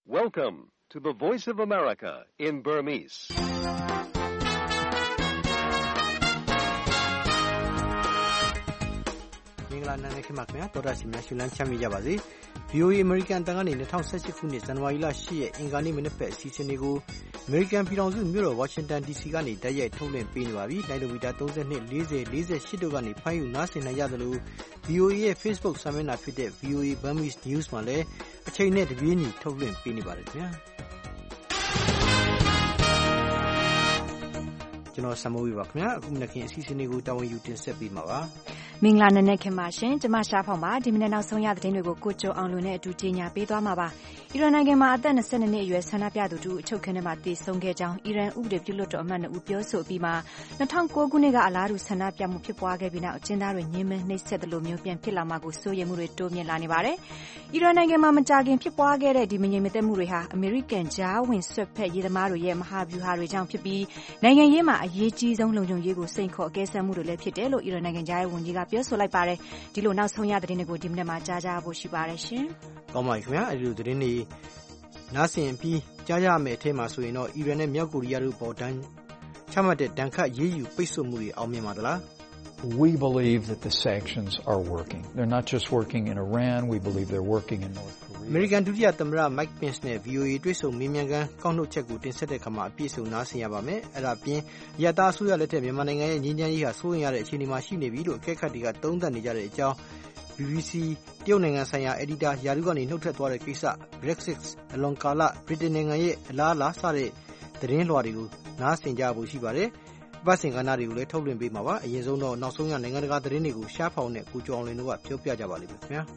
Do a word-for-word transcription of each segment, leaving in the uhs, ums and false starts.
Welcome to the Voice of America in Burmese. ။မင်္ဂလာနံနက်ခင်းပါခင်ဗျာတော်တာစီများရှင်လန်းချမ်းမြေ့ကြပါစေ။ ဗီအိုအေ American တန်ကနေ၂၀၁၈ခုနှစ်ဇန်နဝါရီလ၈ရက်အင်္ဂါနေ့မနက်ဖက်အစီအစဉ်တွေကို American ပြည်ထောင်စုမြို့တော် Washington ဒီစီကနေတိုက်ရိုက်ထုတ်လွှင့်ပေးနေပါပြီ။လိုင်းဒိုမီတာသုံး၂ ၄၀ ၄၈တို့ကနေဖမ်းယူနားဆင်နိုင်ကြသလို ဗီအိုအေရဲ့ Facebook စာမျက်နှာဖြစ်တဲ့ ဗီအိုအေ Burmese News မှာလည်းအချိန်နဲ့တပြေးညီထုတ်လွှင့်ပေးနေပါတယ်ခင်ဗျာ။ကျွန်တော်ဆမိုးဝေပါခင်ဗျာအခုမနက်ခင်းအစီအစဉ်တွေကိုတာဝန်ယူတင်ဆက်ပေးမှာပါမင်္ဂလာနံနက်ခင်းပါရှင်ကျမရှားဖောင်ပါဒီမနေ့နောက်ဆုံးရသတင်းတွေကိုကိုကျော်အောင်လွင်နဲ့အတူကြီးညာပေးသွားမှာပါအီရန်နိုင်ငံမှာအသက်၂၂နှစ်အရွယ်ဆန္ဒပြသူတို့အချုပ်ခန်းထဲမှာတည်ဆုံခဲ့ကြောင်းအီရန်ဥပဒေပြုလွှတ်တော်အမတ်တို့ပြောဆိုပြီးမှ၂၀၀၉ခုနှစ်ကအလားတူဆန္ဒပြမှုဖြစ်ပွားခဲ့ပြီးနောက်အကျဉ်းသားတွေညှင်းပန်းနှိပ်စက်သလိုမျိုးပြန်ဖြစ်လာမှာကိုစိုးရိမ်မှုတွေတိုးမြင့်လာနေပါတယ်အီရန်နိုင်ငံမှာမကြာခင်ဖြစ်ပွားခဲ့တဲ့ဒီမငြိမ်မသက်မှုတွေဟာအမေရိကန်ကြားဝင်ဆွတ်ဖက်ရေးသမားတွေရဲ့မဟာဗျူဟာတွေကြောင့်ဖြစ်ပြီးနိုင်ငံရေးမှာအရေးကြီးဆုံးလုံခြုံရေးကိုစိန်ခေါ်အကဲဆတ်မှုတွေလည်းဖြစ်တယ်လို့အီရန်နိုင်ငံသားရေးဝန်ကြီးကပြောဆိုလိုက်ပါတယ်ဒီလိုနောက်ဆုံးရသတင်းတွေကိုဒီမနေ့မှာကြားကြဖို့ရှိပါတယ်ရှင်။ကောင်းပါပြီခင်ဗျာအဲဒီလိုသတင်းတွေနားဆင်ပြီးကြားရမယ့်အထက်မှာဆိုရင်တော့အီရန်နဲ့မြောက်ကိုရီးယားတို့ပေါ်တန်းချမှတ်တဲ့တန်ခတ်ရေးယူပိတ်ဆို့မှုတွေအောင်မြင်ပါသလား We believe that the sanctions are working. They're not just working in Iran, we believe they're working in North Korea. American ဒုတိယသမ္မတ Mike Pence နဲ့ ဗီအိုအေ တွေ့ဆုံမေးမြန်းခန်းကောက်နှုတ်ချက်ကိုတင်ဆက်တဲ့အခါမှာအပြည့်အစုံနားဆင်ရပါမယ်။အဲ့ဒါပြင်ရတာအစိုးရလက်ထက်မြန်မာနိုင်ငံရဲ့ငြိမ်းချမ်းရေးဟာစိုးရိမ်ရတဲ့အခြေအနေမှာရှိနေပြီလို့အကဲခတ်တွေကသုံးသပ်နေကြတဲ့အကြောင်း ဘီဘီစီ တရုတ်နိုင်ငံဆိုင်ရာအယ်ဒီတာယာရုကနေနှုတ်ထွက်သွားတဲ့ကိစ္စ Brexit အလွန်ကာလဗြိတိန်နိုင်ငံရဲ့အလားအလာစတဲ့သတင်းလွှာတွေကိုနားဆင်ကြဖို့ရှိပါတယ်။ပတ်စင်ကဏ္ဍတွေကိုလည်းထုတ်လွှင့်ပေးမှာပါအရင်ဆုံးတော့နောက်ဆုံးရနိုင်ငံတကာသတင်းတွေကိုရှားဖောင်နဲ့ကိုကျော်အောင်လင်းတို့ကပြောပြကြပါလိမ့်မယ်ခင်ဗျာ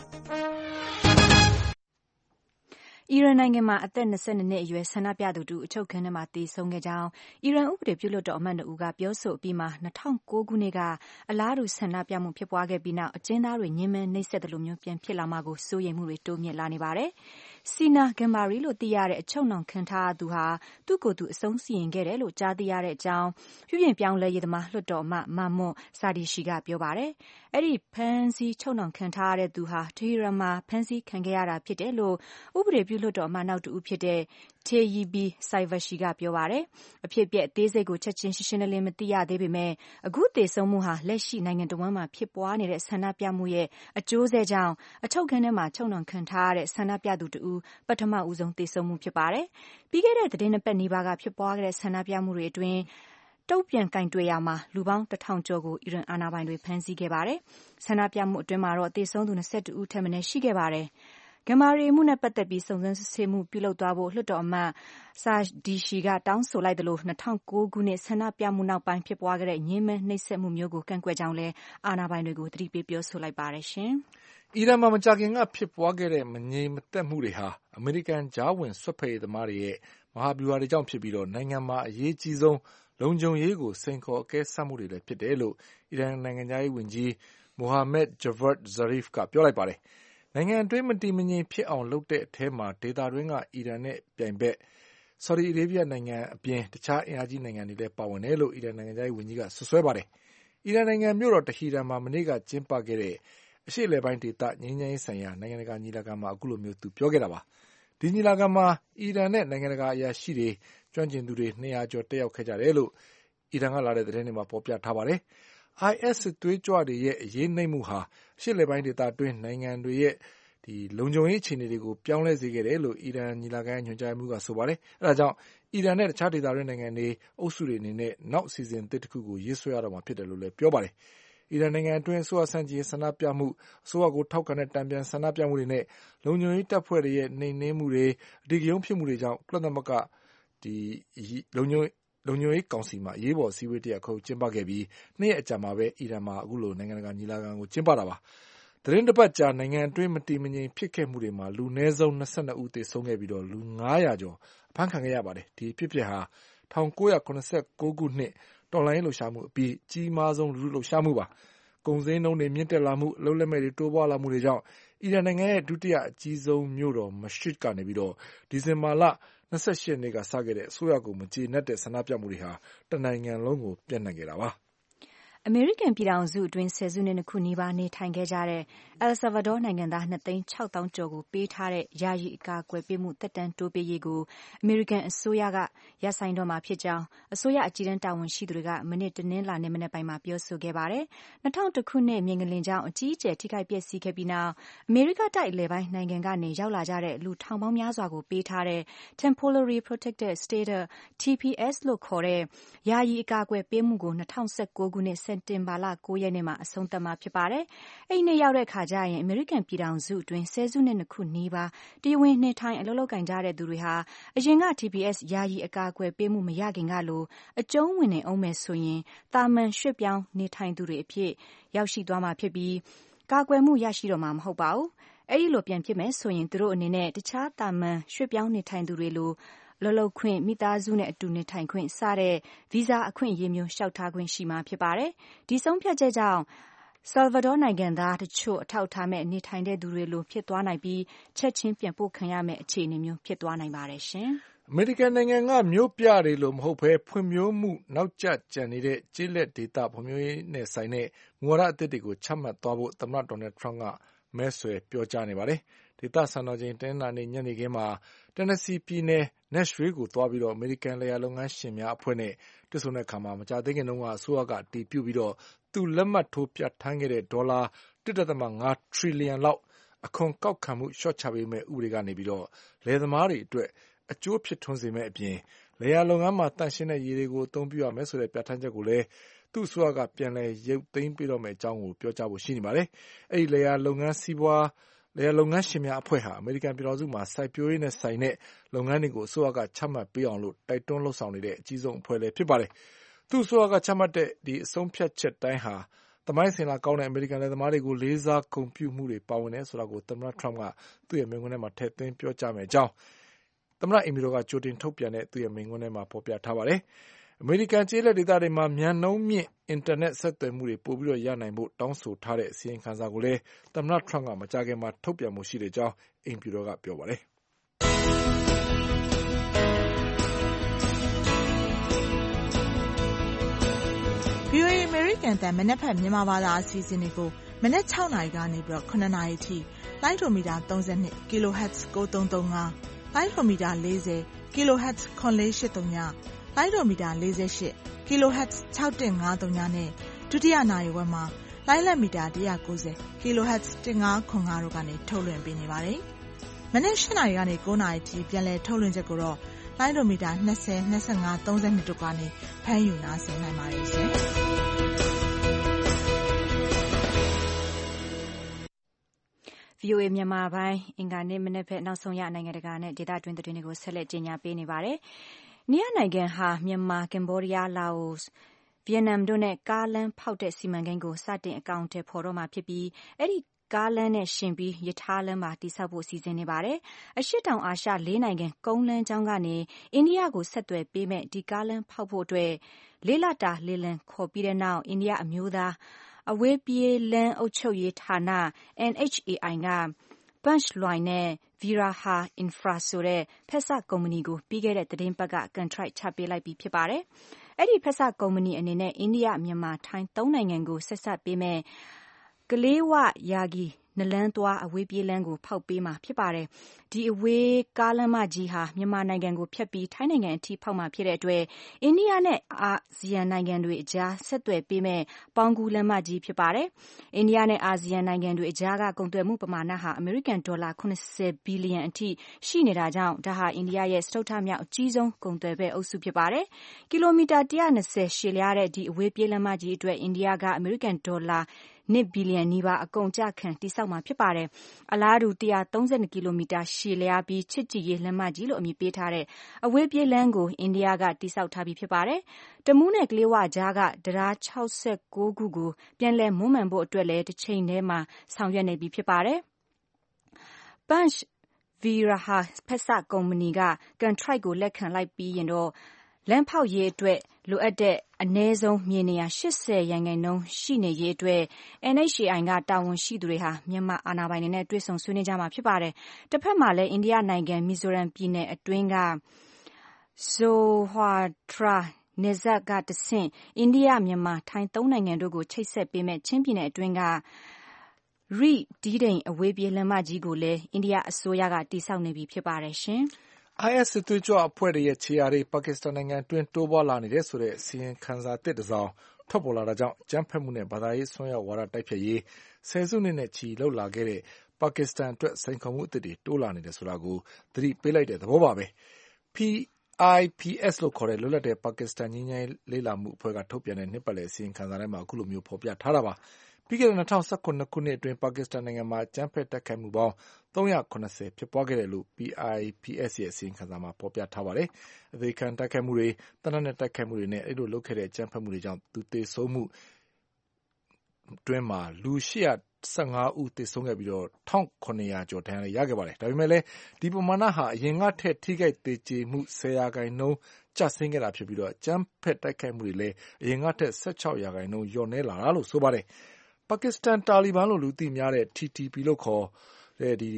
အီရန်နိုင်ငံမှာအသက်၂၂နှစ်အရွယ်ဆန္ဒပြသူတို့အချုပ်ခန်းထဲမှာတည်ဆုံခဲ့ကြောင်းအီရန်ဥပဒေပြုလွှတ်တော်အမတ်တို့ကပြောဆိုပြီးမှ၂၀၀၉ခုနှစ်ကအလားတူဆန္ဒပြမှုဖြစ်ပွားခဲ့ပြီးနောက်အကျဉ်းသားတွေညှင်းပန်းနှိပ်စက်သလိုမျိုးပြန်ဖြစ်လာမှာကိုစိုးရိမ်မှုတွေတိုးမြင့်လာနေပါတယ်စီနာဂမ်ဘာရီလို့သိရတဲ့အချုပ်နှောင်ခံထားသူဟာသူ့ကိုယ်သူအဆုံးစီရင်ခဲ့တယ်လို့ကြားသိရတဲ့အကြောင်းပြုပြင်ပြောင်းလဲရေးသမားလွှတ်တော်အမတ်မာမွတ်စာဒီရှီကပြောပါတယ်။အဲ့ဒီဖမ်းဆီးချုပ်နှောင်ခံထားတဲ့သူဟာတီဟီရန်မှာဖမ်းဆီးခံခဲ့ရတာဖြစ်တယ်လို့ဥပဒေပြုလွှတ်တော်အမတ်နောက်တူဖြစ်တဲ့တေယီဘီဆိုင်ဗာရှီကပြောပါတယ်။အဖြစ်အပျက်အသေးစိတ်ကိုချက်ချင်းရှင်းရှင်းလင်းလင်းမသိရသေးပေမဲ့အခုသေဆုံးမှုဟာလက်ရှိနိုင်ငံတော်ဝန်မှာဖြစ်ပွားနေတဲ့ဆန္ဒပြမှုရဲ့အကျိုးဆက်ကြောင့်အချုပ်ခန်းထဲမှာချုပ်နှောင်ခံထားရတဲ့ဆန္ဒပြသူတူပထမဦးဆုံးသေဆုံးမှုဖြစ်ပါတယ်။ပြီးခဲ့တဲ့သတင်းနှစ်ပတ်နီးပါးကဖြစ်ပွားခဲ့တဲ့ဆန္ဒပြမှုတွေအတွင်းတုတ်ပြန်ကင်တွေ့ရမှာလူပေါင်းတစ်ထောင်ကျော်ကိုအီရန်အာဏာပိုင်တွေဖမ်းဆီးခဲ့ပါတယ်။ဆန္ဒပြမှုအတွင်းမှာတော့သေဆုံးသူ၂၁ဦးထက်မနည်းရှိခဲ့ပါတယ်။ဂမ်မာရီမှုနဲ့ပတ်သက်ပြီးစုံစမ်းစစ်ဆေးမှုပြုလုပ်သွားဖို့လွှတ်တော်အမတ်စာဒီရှီကတောင်းဆိုလိုက်တယ်လို့၂၀၀၉ခုနှစ်ဆန္ဒပြမှုနောက်ပိုင်းဖြစ်ပွားခဲ့တဲ့ညှင်းပန်းနှိပ်စက်မှုမျိုးကိုကန့်ကွက်ကြောင်းလဲအာဏာပိုင်တွေကိုသတိပေးပြောဆိုလိုက်ပါတယ်ရှင်။အီရန်မှာမကြာခင်ကဖြစ်ပွားခဲ့တဲ့မငြိမ်မသက်မှုတွေဟာအမေရိကန်ကြားဝင်ဆွတ်ဖက်ရေးသမားတွေရဲ့မဟာဗျူဟာတွေကြောင့်ဖြစ်ပြီးတော့နိုင်ငံမှာအရေးကြီးဆုံးလုံခြုံရေးကိုစိန်ခေါ်အကဲဆတ်မှုတွေလည်းဖြစ်တယ်လို့အီရန်နိုင်ငံသားရေးဝန်ကြီးမိုဟာမက်ဂျဗတ်ဇရီဖ်ကပြောလိုက်ပါတယ်။နိုင်ငံအတွင်းမတည်မငြိမ်ဖြစ်အောင်လုပ်တဲ့အထဲမှာဒေသတွင်းကအီရန်နဲ့ပြိုင်ဘက်ဆော်ဒီအာရေဗျနိုင်ငံအပြင်တခြားအင်အားကြီးနိုင်ငံတွေလည်းပါဝင်တယ်လို့အီရန်နိုင်ငံသားရေးဝန်ကြီးကဆွဆွဲပါတယ်။အီရန်နိုင်ငံမြို့တော်တဟီရန်မှာမနေ့ကကျင်းပခဲ့တဲ့အရှေ့အလယ်ပိုင်းဒေသငြိမ်းချမ်းရေးဆိုင်ရာနိုင်ငံတကာညီလာခံမှာအခုလိုမျိုးသူပြောခဲ့တာပါ။ဒီညီလာခံမှာအီရန်နဲ့နိုင်ငံတကာအရာရှိတွေကျွမ်းကျင်သူတွေ၂ရာကျော်တက်ရောက်ခဲ့ကြတယ်လို့အီရန်ကလာတဲ့သတင်းတွေမှာဖော်ပြထားပါတယ်။အိုင်အက်စ် စစ်သွေးကြွတွေရဲ့အရေးနိမ့်မှုဟာအရှေ့အလယ်ပိုင်းဒေသတွင်းနိုင်ငံတွေရဲ့ဒီလုံခြုံရေးအခြေအနေတွေကိုပြောင်းလဲစေခဲ့တယ်လို့အီရန်ညီလာခံညွှန်ကြားမှုကဆိုပါတယ်။အဲဒါကြောင့်အီရန်နဲ့တခြားဒေသတွင်းနိုင်ငံတွေအုပ်စုတွေအနေနဲ့နောက်အစီအစဉ်တစ်ခုကိုရေးဆွဲရတော့မှာဖြစ်တယ်လို့လည်းပြောပါတယ်။အီရန်နိုင်ငံအတွင်းအစိုးရဆန့်ကျင်ရေးဆန္ဒပြမှုအစိုးရကိုထောက်ခံတဲ့တံပြန်ဆန္ဒပြမှုတွေနဲ့လုံခြုံရေးတပ်ဖွဲ့တွေရဲ့နှိမ်နင်းမှုတွေအဓိကရုဏ်းဖြစ်မှုတွေကြောင့်ကုလသမဂ္ဂဒီလုံခြုံလုံခြုံရေးကောင်စီမှာအရေးပေါ်အစည်းအဝေးတရပ်ခုကျင်းပခဲ့ပြီးနှစ်ရက်အကြာမှာပဲအီရန်မှာအခုလိုနိုင်ငံတကာညီလာခံကိုကျင်းပတာပါ။သတင်းတစ်ပတ်ကြာနိုင်ငံအတွင်းမတည်မငြိမ်ဖြစ်ခဲ့မှုတွေမှာလူနည်းဆုံး၂၂ဦးသေဆုံးခဲ့ပြီးတော့လူ၅ရာကျော်အဖမ်းခံခဲ့ရပါတယ်။ဒီဖြစ်ဖြစ်ဟာ၁၉၇၉ခုနှစ်တော်လှန်ရေးလှုပ်ရှားမှုအပြီးအကြီးမားဆုံးလူထုလှုပ်ရှားမှုပါ။ကုန်စည်နှုန်းတွေမြင့်တက်လာမှုအလုပ်လက်မဲ့တွေတိုးပွားလာမှုတွေကြောင့်အီရန်နိုင်ငံရဲ့ဒုတိယအကြီးဆုံးမြို့တော်မရှစ်ကနေပြီးတော့ဒီဇင်ဘာလ၂၈ရက်နေ့ကစခဲ့တဲ့အစိုးရကိုမကျေနပ်တဲ့ဆန္ဒပြမှုတွေဟာတနိုင်ငံလုံးကိုပြန့်နှံ့ခဲ့တာပါ။အမေရိကန်ပြည်ထောင်စုအတွင်းဆယ်စုနှစ်နှစ်ခုနီးပါးနေထိုင်ခဲ့ကြတဲ့ El Salvador နိုင်ငံသားနှစ်သိန်းခြောက်သောင်းကျော်ကိုပေးထားတဲ့ယာယီအကာအကွယ်ပေးမှုသက်တမ်းတိုးပေးရေးကိုအမေရိကန်အစိုးရကရပ်ဆိုင်းတော့မှာဖြစ်ကြောင်းအစိုးရအကြီးတန်းတာဝန်ရှိသူတွေကမနေ့တနင်္လာနေ့မနက်ပိုင်းမှာပြောဆိုခဲ့ပါတယ်။၂၀၀၁ခုနှစ်မြေငလင်ကြောင့်အကြီးအကျယ်ထိခိုက်ပျက်စီးခဲ့ပြီးနောက်အမေရိကတိုက်အလယ်ပိုင်းနိုင်ငံကနေရောက်လာကြတဲ့လူထောင်ပေါင်းများစွာကိုပေးထားတဲ့ Temporary Protected Status T P S လို့ခေါ်တဲ့ယာယီအကာအကွယ်ပေးမှုကို၂၀၁၉ခုနှစ်စက်တင်ဘာလ၉ရက်နေ့မှာအဆုံးသတ်မှာဖြစ်ပါတယ်။အဲ့ဒီနေ့ရောက်တဲ့အခါကျရင်အမေရိကန်ပြည်ထောင်စုအတွင်းဆယ်စုနှစ်နှစ်ခုနီးပါးတရားဝင်နေထိုင်အလုပ်လုပ်ကင်ကြတဲ့သူတွေဟာအရင်က T P S ယာယီအကာအကွယ်ပေးမှုမရခင်ကလိုအကျုံးဝင်နေအောင်မယ်ဆိုရင်တာမန်ရွှေ့ပြောင်းနေထိုင်သူတွေအဖြစ်ရောက်ရှိသွားမှာဖြစ်ပြီးကာကွယ်မှုရရှိတော့မှာမဟုတ်ပါဘူး။အဲ့ဒီလိုပြန်ဖြစ်မယ်ဆိုရင်သူတို့အနေနဲ့တခြားတာမန်ရွှေ့ပြောင်းနေထိုင်သူတွေလိုလောလောခွင့်မိသားစုနဲ့အတူနေထိုင်ခွင့်စတဲ့ဗီဇာအခွင့်အရေးမျိုးလျှောက်ထားခွင့်ရှိမှာဖြစ်ပါတယ်။ဒီဆုံးဖြတ်ချက်ကြောင့်ဆယ်လ်ဗာဒေါနိုင်ငံသားတချို့အထောက်ထားမဲ့နေထိုင်တဲ့သူတွေလိုဖြစ်သွားနိုင်ပြီးချက်ချင်းပြန်ပို့ခံရမယ့်အခြေအနေမျိုးဖြစ်သွားနိုင်ပါတယ်ရှင်။အမေရိကန်နိုင်ငံကမြို့ပြတွေလိုမဟုတ်ဘဲဖွံ့ဖြိုးမှုနောက်ကျကျန်နေတဲ့ကျေးလက်ဒေသဖွံ့ဖြိုးရေးနဲ့ဆိုင်တဲ့မူဝါဒအသစ်တွေကိုချမှတ်သွားဖို့သမ္မတဒေါ်နယ်ထရမ့်ကမဲဆွယ်ပြောကြားနေပါတယ်။ဒေသစံတော်ချိန်တနင်္လာနေ့ညနေခင်းမှာတန်နက်ဆီပြည်နယ်နက်ရှ်ဗေးကိုသွားပြီးတော့အမေရိကန်လယ်ယာလုပ်ငန်းရှင်များအဖွဲ့နဲ့တွေ့ဆုံတဲ့အခါမှာမကြာသေးခင်တုန်းကအစိုးရကအတည်ပြုပြီးတော့သူလက်မှတ်ထိုးပြဋ္ဌာန်းခဲ့တဲ့ဒေါ်လာ တစ်ဒသမ ငါး ထရီလီယံလောက်အခွန်ကောက်ခံမှုလျှော့ချပေးမဲ့ဥပဒေကနေပြီးတော့လယ်သမားတွေအတွက်အကျိုးဖြစ်ထွန်းစေမဲ့အပြင်လယ်ယာလုပ်ငန်းမှာတန့်ရှင်းတဲ့ရေတွေကိုအသုံးပြုရမယ်ဆိုတဲ့ပြဋ္ဌာန်းချက်ကိုလည်းသူ့အစိုးရကပြန်လည်ရုပ်သိမ်းပေးတော့မယ့်အကြောင်းကိုပြောကြားဖို့ရှိနေပါတယ်။အဲဒီလယ်ယာလုပ်ငန်းစီးပွားလယ်ယာလုပ်ငန်းရှင်များအဖွဲ့ဟာအမေရိကန်ပြည်ထောင်စုမှာစိုက်ပျိုးရေးနဲ့ဆိုင်တဲ့လုပ်ငန်းတွေကိုအစိုးရကချမှတ်ပေးအောင်လို့တိုက်တွန်းလှုံ့ဆော်နေတဲ့အကြီးဆုံးအဖွဲ့လည်းဖြစ်ပါတယ်။သူ့အစိုးရကချမှတ်တဲ့ဒီအဆုံးဖြတ်ချက်တိုင်းဟာသမိုင်းစင်လာကောင်းတဲ့အမေရိကန်လယ်သမားတွေကိုလေးစားဂုဏ်ပြုမှုတွေပါဝင်တယ်ဆိုတာကိုသမ္မတထရမ့်ကသူ့ရဲ့မိန့်ခွန်းထဲမှာထည့်သွင်းပြောကြားမယ်အကြောင်းသမ္မတအိမ်ဖြူတော်ကကြိုတင်ထုတ်ပြန်တဲ့သူ့ရဲ့မိန့်ခွန်းထဲမှာဖော်ပြထားပါတယ်။အမေရိကန်ကျေးလက်ဒေသတွေမှာမြန်နှုန်းမြင့်အင်တာနက်ဆက်သွယ်မှုတွေပိုပြီးတော့ရနိုင်ဖို့တောင်းဆိုထားတဲ့အစီရင်ခံစာကိုလည်းသမ္မတထရမ့်ကမကြာခင်မှာထုတ်ပြန်မှုရှိတဲ့အကြောင်းအိမ်ဖြူတော်ကပြောပါတယ်။ဗွီအိုအေ American တန်မနက်ဖြန်မြန်မာဘာသာအစီအစဉ်တွေကိုမနက်၆နာရီကနေပြီးတော့၇နာရီထိလိုင်းဒိုမီတာ၃၂ kilohertz ကိုသုံးသုံးငါးလိုင်းဒိုမီတာ၄၀ kilohertz ခွန်လေးရှစ်သုံးညလိုင်းဒိုမီတာ၄၈ kilohertz ၆၁၅သုံးညနဲ့ဒုတိယနာရီဝက်မှာလိုင်းလက်မီတာ၁၉၀ kilohertz ၁၅ခွန်ငါတို့ကနေထုတ်လွှင့်ပေးနေပါတယ်။မနက်၈နာရီကနေ၉နာရီထိပြန်လည်ထုတ်လွှင့်ချက်ကိုတော့လိုင်းဒိုမီတာ၂၀ ၂၅ ၃၂တို့ကနေဖမ်းယူနားဆင်နိုင်ပါတယ်ရှင်။ဗွီအိုအေ မြန်မာပိုင်းအင်္ဂါနေ့မနက်ဖက်နောက်ဆုံးရနိုင်ငံတကာနဲ့ဒေသတွင်းသတင်းတွေကိုဆက်လက်ကြီးညာပေးနေပါတယ်။နီးယားနိုင်ငံဟာမြန်မာ၊ကမ္ဘောဒီးယား၊လာအို၊ဗီယက်နမ်တို့နဲ့ကားလမ်းဖောက်တဲ့စီမံကိန်းကိုစတင်အကောင်အထည်ဖော်တော့မှာဖြစ်ပြီးအဲ့ဒီကားလမ်းနဲ့ရှင်ပြီးရထားလမ်းပါတည်ဆောက်ဖို့စီစဉ်နေပါတယ်။အရှေ့တောင်အာရှလေးနိုင်ငံကုန်းလမ်းကြောင်းကနေအိန္ဒိယကိုဆက်သွယ်ပေးမဲ့ဒီကားလမ်းဖောက်ဖို့အတွက်လေးလတာလေလံခေါ်ပြီးတဲ့နောက်အိန္ဒိယအမျိုးသားအဝေးပြေးလမ်းအုပ်ချုပ်ရေးဌာန N H A I က Punch Line နဲ့ Viraha Infra ဆိုတဲ့ဖက်စပ်ကုမ္ပဏီကိုပြီးခဲ့တဲ့သတင်းပတ်ကကန်ထရိုက်ချပေးလိုက်ပြီးဖြစ်ပါတယ်။အဲ့ဒီဖက်စပ်ကုမ္ပဏီအနေနဲ့အိန္ဒိယ၊မြန်မာ၊ထိုင်းသုံးနိုင်ငံကိုဆက်ဆက်ပေးမဲ့ကလေးဝယာဂီနလန်းသွားအဝေးပြေးလမ်းကိုဖောက်ပေးမှာဖြစ်ပါတယ်။ဒီအဝေးကားလမ်းမကြီးဟာမြန်မာနိုင်ငံကိုဖြတ်ပြီးထိုင်းနိုင်ငံအထိဖောက်မှာဖြစ်တဲ့အတွက်အိန္ဒိယနဲ့အာဆီယံနိုင်ငံတွေအကြားဆက်သွယ်ပေးမဲ့ပေါင်းကူးလမ်းမကြီးဖြစ်ပါတယ်။အိန္ဒိယနဲ့အာဆီယံနိုင်ငံတွေအကြားကကုန်သွယ်မှုပမာဏဟာအမေရိကန်ဒေါ်လာ၇၀ဘီလီယံအထိရှိနေတာကြောင့်ဒါဟာအိန္ဒိယရဲ့စတုတ္ထမြောက်အကြီးဆုံးကုန်သွယ်ဘက်အုပ်စုဖြစ်ပါတယ်။ကီလိုမီတာ၁၂၀ရှည်လျားတဲ့ဒီအဝေးပြေးလမ်းမကြီးအတွက်အိန္ဒိယကအမေရိကန်ဒေါ်လာ၂ဘီလီယံနီးပါးအကုန်အကျခံတည်ဆောက်မှာဖြစ်ပါတယ်။အလားတူ၁၃၂ကီလိုမီတာရှည်လျားပြီးချစ်ကြည်ရေးလမ်းမကြီးလို့အမည်ပေးထားတဲ့အဝေးပြေးလမ်းကိုအိန္ဒိယကတည်ဆောက်ထားပြီးဖြစ်ပါတယ်။တမူးနဲ့ကလေးဝကြားကတံတား၆၉ခုကိုပြန်လည်မွမ်းမံဖို့အတွက်လည်းတစ်ချိန်တည်းမှာဆောင်ရွက်နေပြီဖြစ်ပါတယ်။ Punch Viraha ဖက်စပ်ကုမ္ပဏီကကန်ထရိုက်ကိုလက်ခံလိုက်ပြီးရင်တော့လမ်းဖောက်ရေးအတွက်လိုအပ်တဲ့အနည်းဆုံးမြေနေရာ၈၀ရာခိုင်နှုန်းရှိနေရေးအတွက် N H A I ကတာဝန်ရှိသူတွေဟာမြန်မာအာဏာပိုင်တွေနဲ့တွေ့ဆုံဆွေးနွေးကြမှာဖြစ်ပါတယ်။တစ်ဖက်မှာလည်းအိန္ဒိယနိုင်ငံမီဇိုရမ်ပြည်နယ်အတွင်းက Zohwatra နယ်စပ်ကတဆင့်အိန္ဒိယမြန်မာထိုင်းသုံးနိုင်ငံတို့ကိုချိတ်ဆက်ပေးမဲ့ချင်းပြည်နယ်အတွင်းကရိဒီဒိန်အဝေးပြေးလမ်းမကြီးကိုလည်းအိန္ဒိယအစိုးရကတည်ဆောက်နေပြီဖြစ်ပါတယ်ရှင်။ I S စစ်သွေးကြွအဖွဲ့တွေရဲ့ခြေရာတွေပါကစ္စတန်နိုင်ငံအတွင်းတိုးပွားလာနေတယ်ဆိုတဲ့အစီရင်ခံစာသစ်တစ်စောင်ထွက်ပေါ်လာတာကြောင့်အကြမ်းဖက်မှုနဲ့ဘာသာရေးဆွမ်းရောက်ဝါဒတိုက်ဖျက်ရေးဆယ်စုနှစ်နဲ့ချီလှုပ်လာခဲ့တဲ့ပါကစ္စတန်အတွက်စိန်ခေါ်မှုအသစ်တွေတိုးလာနေတယ်ဆိုတာကိုသတိပေးလိုက်တဲ့သဘောပါပဲ P I P S လို့ခေါ်တဲ့လွတ်လပ်တဲ့ပါကစ္စတန်ငြိမ်းချမ်းရေးလေ့လာမှုအဖွဲ့ကထုတ်ပြန်တဲ့နှစ်ပတ်လည်အစီရင်ခံစာထဲမှာအခုလိုမျိုးဖော်ပြထားတာပါပြီးခဲ့တဲ့၂၀၁၇ခုနှစ်အတွင်းပါကစ္စတန်နိုင်ငံမှာအကြမ်းဖက်တိုက်ခိုက်မှုပေါင်းသုံးရာ၇၀ဖြစ်ပွားခဲ့တယ်လို့ P I P S ရဲ့အစီရင်ခံစာမှာဖော်ပြထားပါတယ်အသေးခံတိုက်ခိုက်မှုတွေတနက်နဲ့တိုက်ခိုက်မှုတွေနဲ့အဲ့လိုလုပ်ခဲ့တဲ့အကြမ်းဖက်မှုတွေကြောင့်သူသေဆုံးမှုအတွင်းမှာလူ၈၁၅ဦးသေဆုံးခဲ့ပြီးတော့၁၇၀၀ကျော်ဒဏ်ရာရခဲ့ပါတယ်ဒါပေမဲ့လည်းဒီပမာဏဟာအရင်ကထက်ထိခိုက်သေကျေမှု၁၀ရာခိုင်နှုန်းကျဆင်းခဲ့တာဖြစ်ပြီးတော့အကြမ်းဖက်တိုက်ခိုက်မှုတွေလည်းအရင်ကထက်၁၆ရာခိုင်နှုန်းလျော့နည်းလာတာလို့ဆိုပါတယ်ပါကစ္စတန်တာလီဘန်လို့လူသိများတဲ့ T T P လို့ခေါ်တဲ့ဒီ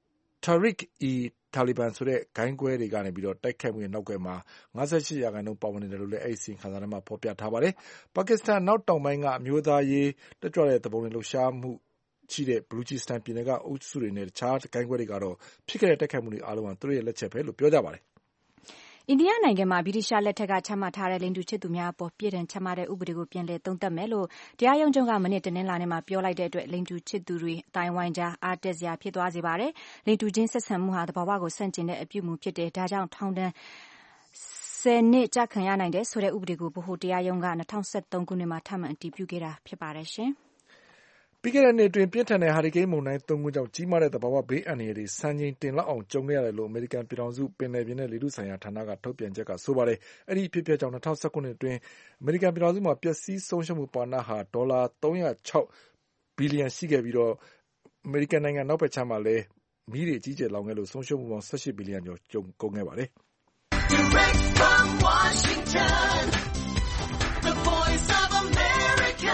Tehrik-e-Taliban ဆိုတဲ့ဂိုင်းကွဲတွေကနေပြီးတော့တိုက်ခိုက်မှုရဲ့နောက်ကွယ်မှာ၅၈ရာခိုင်နှုန်းပါဝင်နေတယ်လို့လည်းအဲ့ဒီအစီရင်ခံစာထဲမှာဖော်ပြထားပါတယ်ပါကစ္စတန်နောက်တောင်ပိုင်းကအမျိုးသားရေးတက်ကြွတဲ့သဘောတွေလှုပ်ရှားမှုရှိတဲ့ဘလူချီစတန်ပြည်နယ်ကအုပ်စုတွေနဲ့တခြားဂိုင်းကွဲတွေကတော့ဖြစ်ခဲ့တဲ့တိုက်ခိုက်မှုတွေအားလုံးကသူတို့ရဲ့လက်ချက်ပဲလို့ပြောကြပါတယ်အိန္ဒိယနိုင်ငံမှာဗြိတိရှလက်ထက်ကချမှတ်ထားတဲ့လိင်တူချစ်သူများအပေါ်ပြည်ထောင်ချမှတ်တဲ့ဥပဒေကိုပြန်လည်သုံးသပ်မယ်လို့တရားရုံးချုပ်ကမနေ့တနင်္လာနေ့မှာပြောလိုက်တဲ့အတွက်လိင်တူချစ်သူတွေအတိုင်းဝိုင်းကြားအားတက်စရာဖြစ်သွားစေပါတယ်။လိင်တူချင်းဆက်ဆံမှုဟာသဘာဝကိုဆန့်ကျင်တဲ့အပြုအမူဖြစ်တယ်။ဒါကြောင့်ထောင်ဒဏ်ဆယ်နှစ်ကျခံရနိုင်တယ်ဆိုတဲ့ဥပဒေကိုဗဟိုတရားရုံးက၂၀၁၃ခုနှစ်မှာထပ်မံအတည်ပြုခဲ့တာဖြစ်ပါတယ်ရှင်။ပြီးခဲ့တဲ့နှစ်အတွင်းပြင်းထန်တဲ့ဟာရီကိန်းမုန်တိုင်းသုံးခုကြောင့်ကြီးမားတဲ့သဘာဝဘေးအန္တရာယ်တွေစံချိန်တင်လောက်အောင်ကြုံခဲ့ရတယ်လို့အမေရိကန်ပြည်ထောင်စုပင်လယ်ပြင်နဲ့လေထုဆိုင်ရာဌာနကထုတ်ပြန်ချက်ကဆိုပါတယ်။အဲ့ဒီအဖြစ်အပျက်ကြောင့်၂၀၁၉အတွင်းအမေရိကန်ပြည်ထောင်စုမှာပျက်စီးဆုံးရှုံးမှုပမာဏဟာဒေါ်လာသုံးရာ၆ဘီလီယံရှိခဲ့ပြီးတော့အမေရိကန်နိုင်ငံနောက်ဘက်ခြမ်းမှာလည်းမီးတွေကြီးကျယ်လောင်ခဲ့လို့ဆုံးရှုံးမှုပေါင်း၁၈ဘီလီယံကျော်ကျုံကုန်ခဲ့ပါတယ်။ Direct from Washington, the Voice of America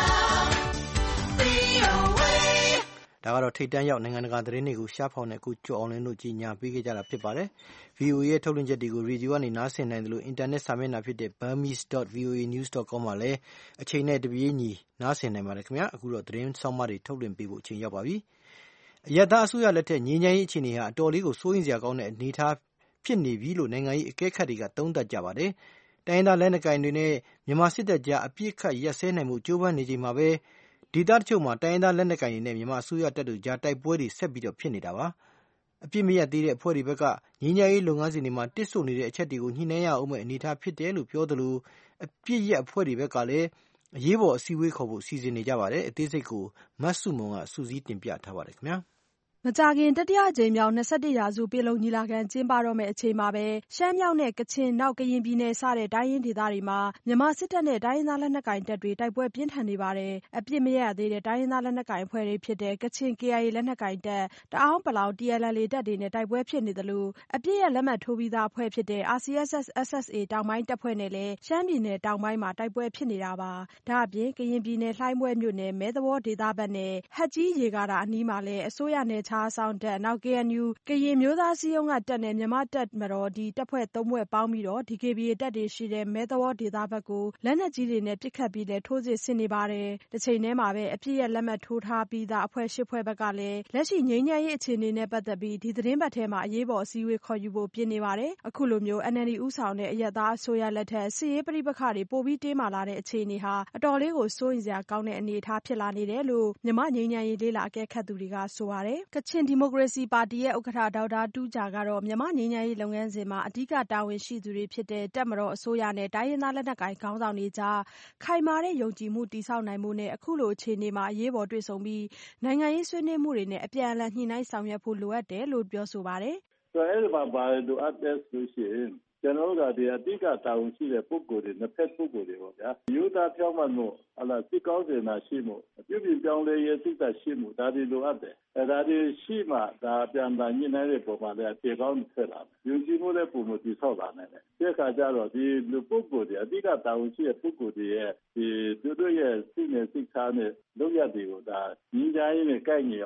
ဒါကတော့ထိတ်တန့်ရောက်နိုင်ငံတကာသတင်းတွေကိုရှားဖောင်တဲ့အခုကြော်အောင်လင်းတို့ကြီးညာပေးခဲ့ကြတာဖြစ်ပါတယ်။ V O A ရဲ့ထုတ်လွှင့်ချက်တွေကိုရေဒီယိုကနေနားဆင်နိုင်တယ်လို့အင်တာနက်စာမျက်နှာဖြစ်တဲ့ burmese dot v o a news dot com မှာလည်းအချိန်နဲ့တပြေးညီနားဆင်နိုင်ပါတယ်ခင်ဗျာအခုတော့သတင်းဆောင်မတွေထုတ်လွှင့်ပေးဖို့အချိန်ရောက်ပါပြီ။အယက်သားအစိုးရလက်ထက်ငြိမ်းချမ်းရေးအခြေအနေဟာအတော်လေးကိုစိုးရိမ်စရာကောင်းတဲ့အနေအထားဖြစ်နေပြီလို့နိုင်ငံရေးအကဲခတ်တွေကသုံးသပ်ကြပါတယ်။တိုင်းဒေသလက်နက်ကိုင်တွေနဲ့မြန်မာစစ်တပ်ကြားအပြစ်ခတ်ရက်စဲနိုင်မှုကြိုးပမ်းနေချိန်မှာပဲဒေသတချို့မှာတိုင်းဒေသလက်နက်ကိုင်တွေနဲ့မြန်မာအစိုးရတပ်တို့ကြားတိုက်ပွဲတွေဆက်ပြီးတော့ဖြစ်နေတာပါ။အပြစ်မရသေးတဲ့အဖွဲ့တွေဘက်ကငြိမ်းချမ်းရေးလုပ်ငန်းစဉ်တွေမှာတစ်ဆို့နေတဲ့အချက်တွေကိုညှိနှိုင်းရအောင်မဲ့အနေအထားဖြစ်တယ်လို့ပြောသလိုအပြစ်ရအဖွဲ့တွေဘက်ကလည်းအရေးပေါ်အစည်းအဝေးခေါ်ဖို့စီစဉ်နေကြပါတယ်။အသေးစိတ်ကိုမတ်စုမုံကစူးစီးတင်ပြထားပါတယ်ခင်ဗျာ။မကြာခင်တတိယကြိမ်မြောက်၂၁ရာစုပင်လုံညီလာခံကျင်းပတော့မယ့်အချိန်မှာပဲရှမ်းမြောက်နဲ့ကချင်နောက်ကရင်ပြည်နယ်စတဲ့တိုင်းရင်းဒေသတွေမှာမြန်မာစစ်တပ်နဲ့တိုင်းရင်းသားလက်နက်ကိုင်တပ်တွေတိုက်ပွဲပြင်းထန်နေပါတယ်။အပြစ်မရသေးတဲ့တိုင်းရင်းသားလက်နက်ကိုင်အဖွဲ့တွေဖြစ်တဲ့ကချင် K I A လက်နက်ကိုင်တပ်တအာင်းပလောင် T N L A တပ်တွေနဲ့တိုက်ပွဲဖြစ်နေသလိုအပြစ်ရလက်မှတ်ထိုးပြီးသားအဖွဲ့ဖြစ်တဲ့ R C S S S S A တောင်ပိုင်းတပ်ဖွဲ့နဲ့လည်းရှမ်းပြည်နယ်တောင်ပိုင်းမှာတိုက်ပွဲဖြစ်နေတာပါ။ဒါအပြင်ကရင်ပြည်နယ်လှိုင်းဘွဲမြို့နယ်မဲသဝေါဒေသဘက်နဲ့ဟတ်ကြီးရေကာတာအနီးမှာလည်းအစိုးရနယ်ခြားစောင့်တပ်နောက် K N U ကရင်မျိုးသားစည်းရုံးကတပ်နဲ့မြန်မာတပ်မတော်ဒီတပ်ဖွဲ့သုံးဖွဲ့ပေါင်းပြီးတော့ D K B A တပ်တွေရှိတဲ့မဲသဝေါဒေသဘက်ကိုလက်နက်ကြီးတွေနဲ့ပစ်ခတ်ပြီးလည်းထိုးစစ်ဆင်နေပါတယ်။တစ်ချိန်တည်းမှာပဲအပြစ်ရလက်မှတ်ထိုးထားပြီးသားအဖွဲ့ရှစ်ဖွဲ့ဘက်ကလည်းလက်ရှိငြိမ်းချမ်းရေးအခြေအနေနဲ့ပတ်သက်ပြီးဒီသတင်းပတ်ထဲမှာအရေးပေါ်အစည်းအဝေးခေါ်ယူဖို့ပြင်နေပါတယ်။အခုလိုမျိုး N L D ဦးဆောင်တဲ့အရပ်သားအစိုးရလက်ထက်စစ်ရေးပဋိပက္ခတွေပိုပြီးတင်းမာလာတဲ့အခြေအနေဟာအတော်လေးကိုစိုးရိမ်စရာကောင်းတဲ့အနေအထားဖြစ်လာနေတယ်လို့မြန်မာငြိမ်းချမ်းရေးလေ့လာအကဲခတ်သူတွေကဆိုပါတယ်။ကချင်ဒီမိုကရေစီပါတီရဲ့ဥက္ကဋ္ဌဒေါက်တာတူးဂျာကတော့မြန်မာငြိမ်းချမ်းရေးလုပ်ငန်းစဉ်မှာအဓိကတာဝန်ရှိသူတွေဖြစ်တဲ့တပ်မတော်အစိုးရနဲ့တိုင်းရင်းသားလက်နက်ကိုင်ခေါင်းဆောင်တွေကြားခိုင်မာတဲ့ယုံကြည်မှုတည်ဆောက်နိုင်ဖို့နဲ့အခုလိုအခြေအနေမှာအရေးပေါ်တွေ့ဆုံပြီးနိုင်ငံရေးဆွေးနွေးမှုတွေနဲ့အပြန်အလှန်ညှိနှိုင်းဆောင်ရွက်ဖို့လိုအပ်တယ်လို့ပြောဆိုပါတယ်။ဆိုတော့အဲ့ဒီမှာဘာလို့အပ်တဲ့ဆိုရှင်ကျွန်တော်တို့ကဒီအတိကတာဝန်ရှိတဲ့ပုဂ္ဂိုလ်တွေနှစ်ဖက်ပုဂ္ဂိုလ်တွေပေါ့ဗျာယူသားဖြောင်းမှမှုဟလာစစ်ကောင်းစင်နာရှိမှုပြုပြင်ပြောင်းလဲရေးစိတ်ဓာတ်ရှိမှုဒါတွေလိုအပ်တယ်အဲဒါတွေရှိမှဒါပြန်လာညှိနှိုင်းတဲ့ပုံမှာလည်းပြေကောင်းဖြစ်လာတယ်ယုံကြည်မှုတဲ့ပုံမျိုးတည်ဆောက်လာနိုင်တယ်ဒီအခါကျတော့ဒီလူပုဂ္ဂိုလ်တွေအတိကတာဝန်ရှိတဲ့ပုဂ္ဂိုလ်တွေရဲ့ဒီသူတို့ရဲ့စိတ်နဲ့စိတ်ထားနဲ့လုပ်ရတဲ့ကိုဒါညီကြရေးနဲ့ကိုက်ညီအောင်